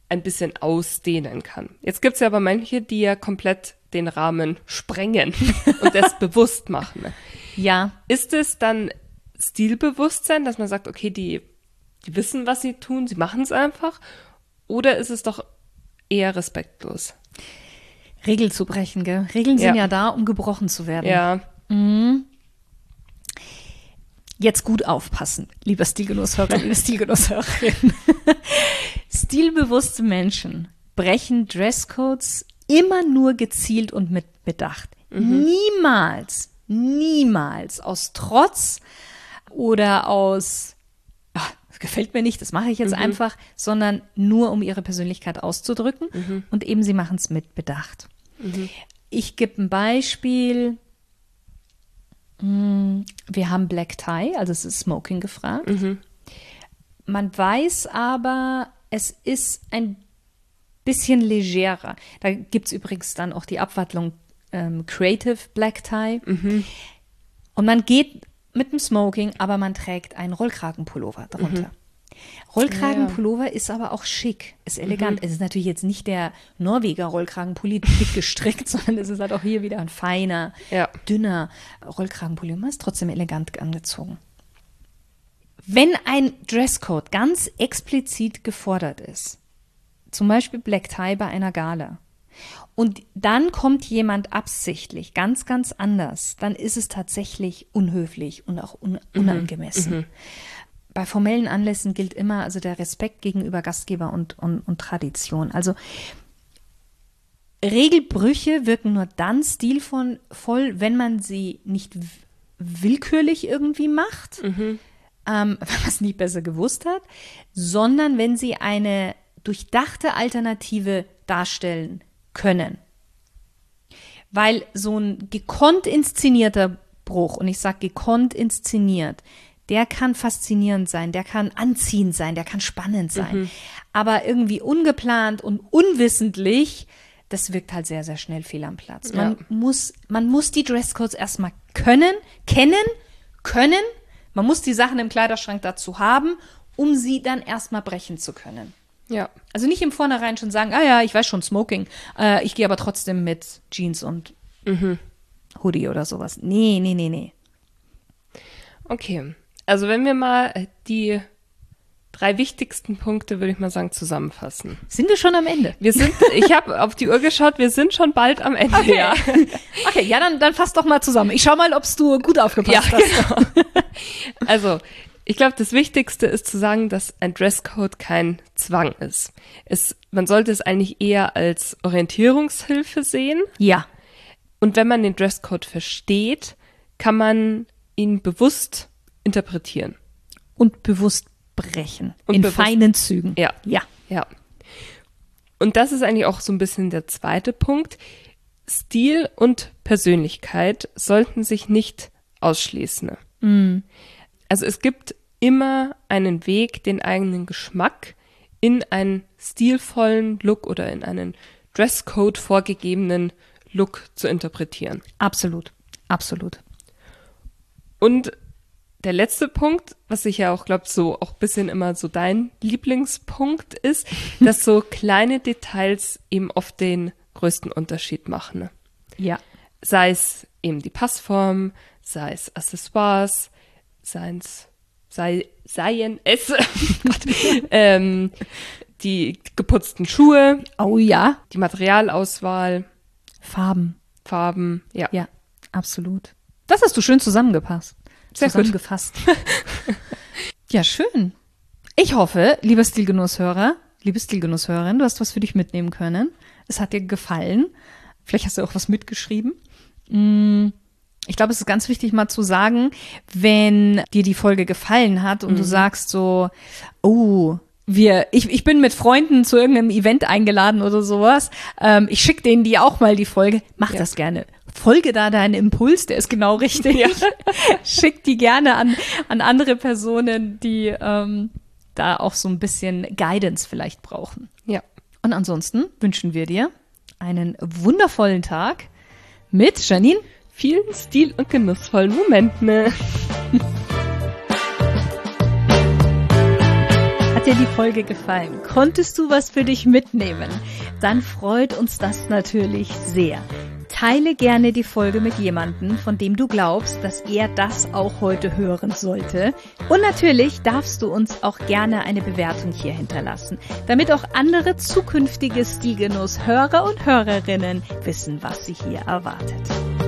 ein bisschen ausdehnen kann. Jetzt gibt es ja aber manche, die ja komplett den Rahmen sprengen und das bewusst machen. Ja. Ist es dann Stilbewusstsein, dass man sagt, okay, die, die wissen, was sie tun, sie machen es einfach? Oder ist es doch eher respektlos? Regel zu brechen, gell? Regeln sind Ja. ja da, um gebrochen zu werden. Ja. Mhm. Jetzt gut aufpassen, lieber Stilgenusshörer, liebe Stilgenusshörerin. Stilbewusste Menschen brechen Dresscodes immer nur gezielt und mit Bedacht. Mhm. Niemals, niemals aus Trotz oder aus, ach, das gefällt mir nicht, das mache ich jetzt mhm. einfach, sondern nur, um ihre Persönlichkeit auszudrücken. Mhm. Und eben, sie machen es mit Bedacht. Mhm. Ich gebe ein Beispiel. Wir haben Black Tie, also es ist Smoking gefragt. Mhm. Man weiß aber, es ist ein bisschen legerer. Da gibt es übrigens dann auch die Abwandlung ähm, Creative Black Tie. Mhm. Und man geht mit dem Smoking, aber man trägt einen Rollkragenpullover darunter. Mhm. Rollkragenpullover ja. ist aber auch schick, ist elegant. Mhm. Es ist natürlich jetzt nicht der Norweger Rollkragenpulli dick gestrickt, sondern es ist halt auch hier wieder ein feiner, ja. dünner Rollkragenpulli. Man ist trotzdem elegant angezogen. Wenn ein Dresscode ganz explizit gefordert ist, zum Beispiel Black Tie bei einer Gala, und dann kommt jemand absichtlich ganz, ganz anders, dann ist es tatsächlich unhöflich und auch un- unangemessen. Mhm. Bei formellen Anlässen gilt immer also der Respekt gegenüber Gastgeber und, und, und Tradition. Also Regelbrüche wirken nur dann stilvoll, wenn man sie nicht willkürlich irgendwie macht, mhm. ähm, wenn man es nie besser gewusst hat, sondern wenn sie eine durchdachte Alternative darstellen können. Weil so ein gekonnt inszenierter Bruch, und ich sage gekonnt inszeniert, der kann faszinierend sein, der kann anziehend sein, der kann spannend sein. Mhm. Aber irgendwie ungeplant und unwissentlich, das wirkt halt sehr, sehr schnell fehl am Platz. Man, ja. muss, man muss die Dresscodes erstmal können, kennen, können. Man muss die Sachen im Kleiderschrank dazu haben, um sie dann erstmal brechen zu können. Ja. Also nicht im Vornherein schon sagen, ah ja, ich weiß schon, Smoking, äh, ich gehe aber trotzdem mit Jeans und mhm. Hoodie oder sowas. Nee, nee, nee, nee. Okay. Also wenn wir mal die drei wichtigsten Punkte, würde ich mal sagen, zusammenfassen. Sind wir schon am Ende? Wir sind, ich habe auf die Uhr geschaut, wir sind schon bald am Ende. Okay, ja, okay, ja dann, dann fass doch mal zusammen. Ich schau mal, ob du gut aufgepasst ja, hast. Genau. Also, ich glaube, das Wichtigste ist zu sagen, dass ein Dresscode kein Zwang ist. Es, man sollte es eigentlich eher als Orientierungshilfe sehen. Ja. Und wenn man den Dresscode versteht, kann man ihn bewusst interpretieren. Und bewusst brechen. Und in bewusst, feinen Zügen. Ja. Ja. Ja. Und das ist eigentlich auch so ein bisschen der zweite Punkt. Stil und Persönlichkeit sollten sich nicht ausschließen. Mm. Also es gibt immer einen Weg, den eigenen Geschmack in einen stilvollen Look oder in einen Dresscode vorgegebenen Look zu interpretieren. Absolut. Absolut. Und der letzte Punkt, was ich ja auch glaube, so auch ein bisschen immer so dein Lieblingspunkt ist, dass so kleine Details eben oft den größten Unterschied machen. Ja. Sei es eben die Passform, sei es Accessoires, seien es, sei, seien es ähm, die geputzten Schuhe. Oh ja. Die Materialauswahl. Farben. Farben, ja. Ja, absolut. Das hast du schön zusammengepasst. Sehr zusammengefasst. Ja, schön. Ich hoffe, lieber Stilgenusshörer, liebe Stilgenusshörerin, du hast was für dich mitnehmen können. Es hat dir gefallen. Vielleicht hast du auch was mitgeschrieben. Ich glaube, es ist ganz wichtig mal zu sagen, wenn dir die Folge gefallen hat und mhm. du sagst so, oh, wir, ich, ich bin mit Freunden zu irgendeinem Event eingeladen oder sowas. Ähm, ich schicke denen die auch mal die Folge. Mach ja. das gerne. Folge da deinen Impuls, der ist genau richtig. Ja. Schick die gerne an, an andere Personen, die ähm, da auch so ein bisschen Guidance vielleicht brauchen. Ja. Und ansonsten wünschen wir dir einen wundervollen Tag mit Janine. Vielen stil- und genussvollen Momenten. Hat dir dir die Folge gefallen? Konntest du was für dich mitnehmen? Dann freut uns das natürlich sehr. Teile gerne die Folge mit jemandem, von dem du glaubst, dass er das auch heute hören sollte. Und natürlich darfst du uns auch gerne eine Bewertung hier hinterlassen, damit auch andere zukünftige Stilgenuss-Hörer und Hörerinnen wissen, was sie hier erwartet.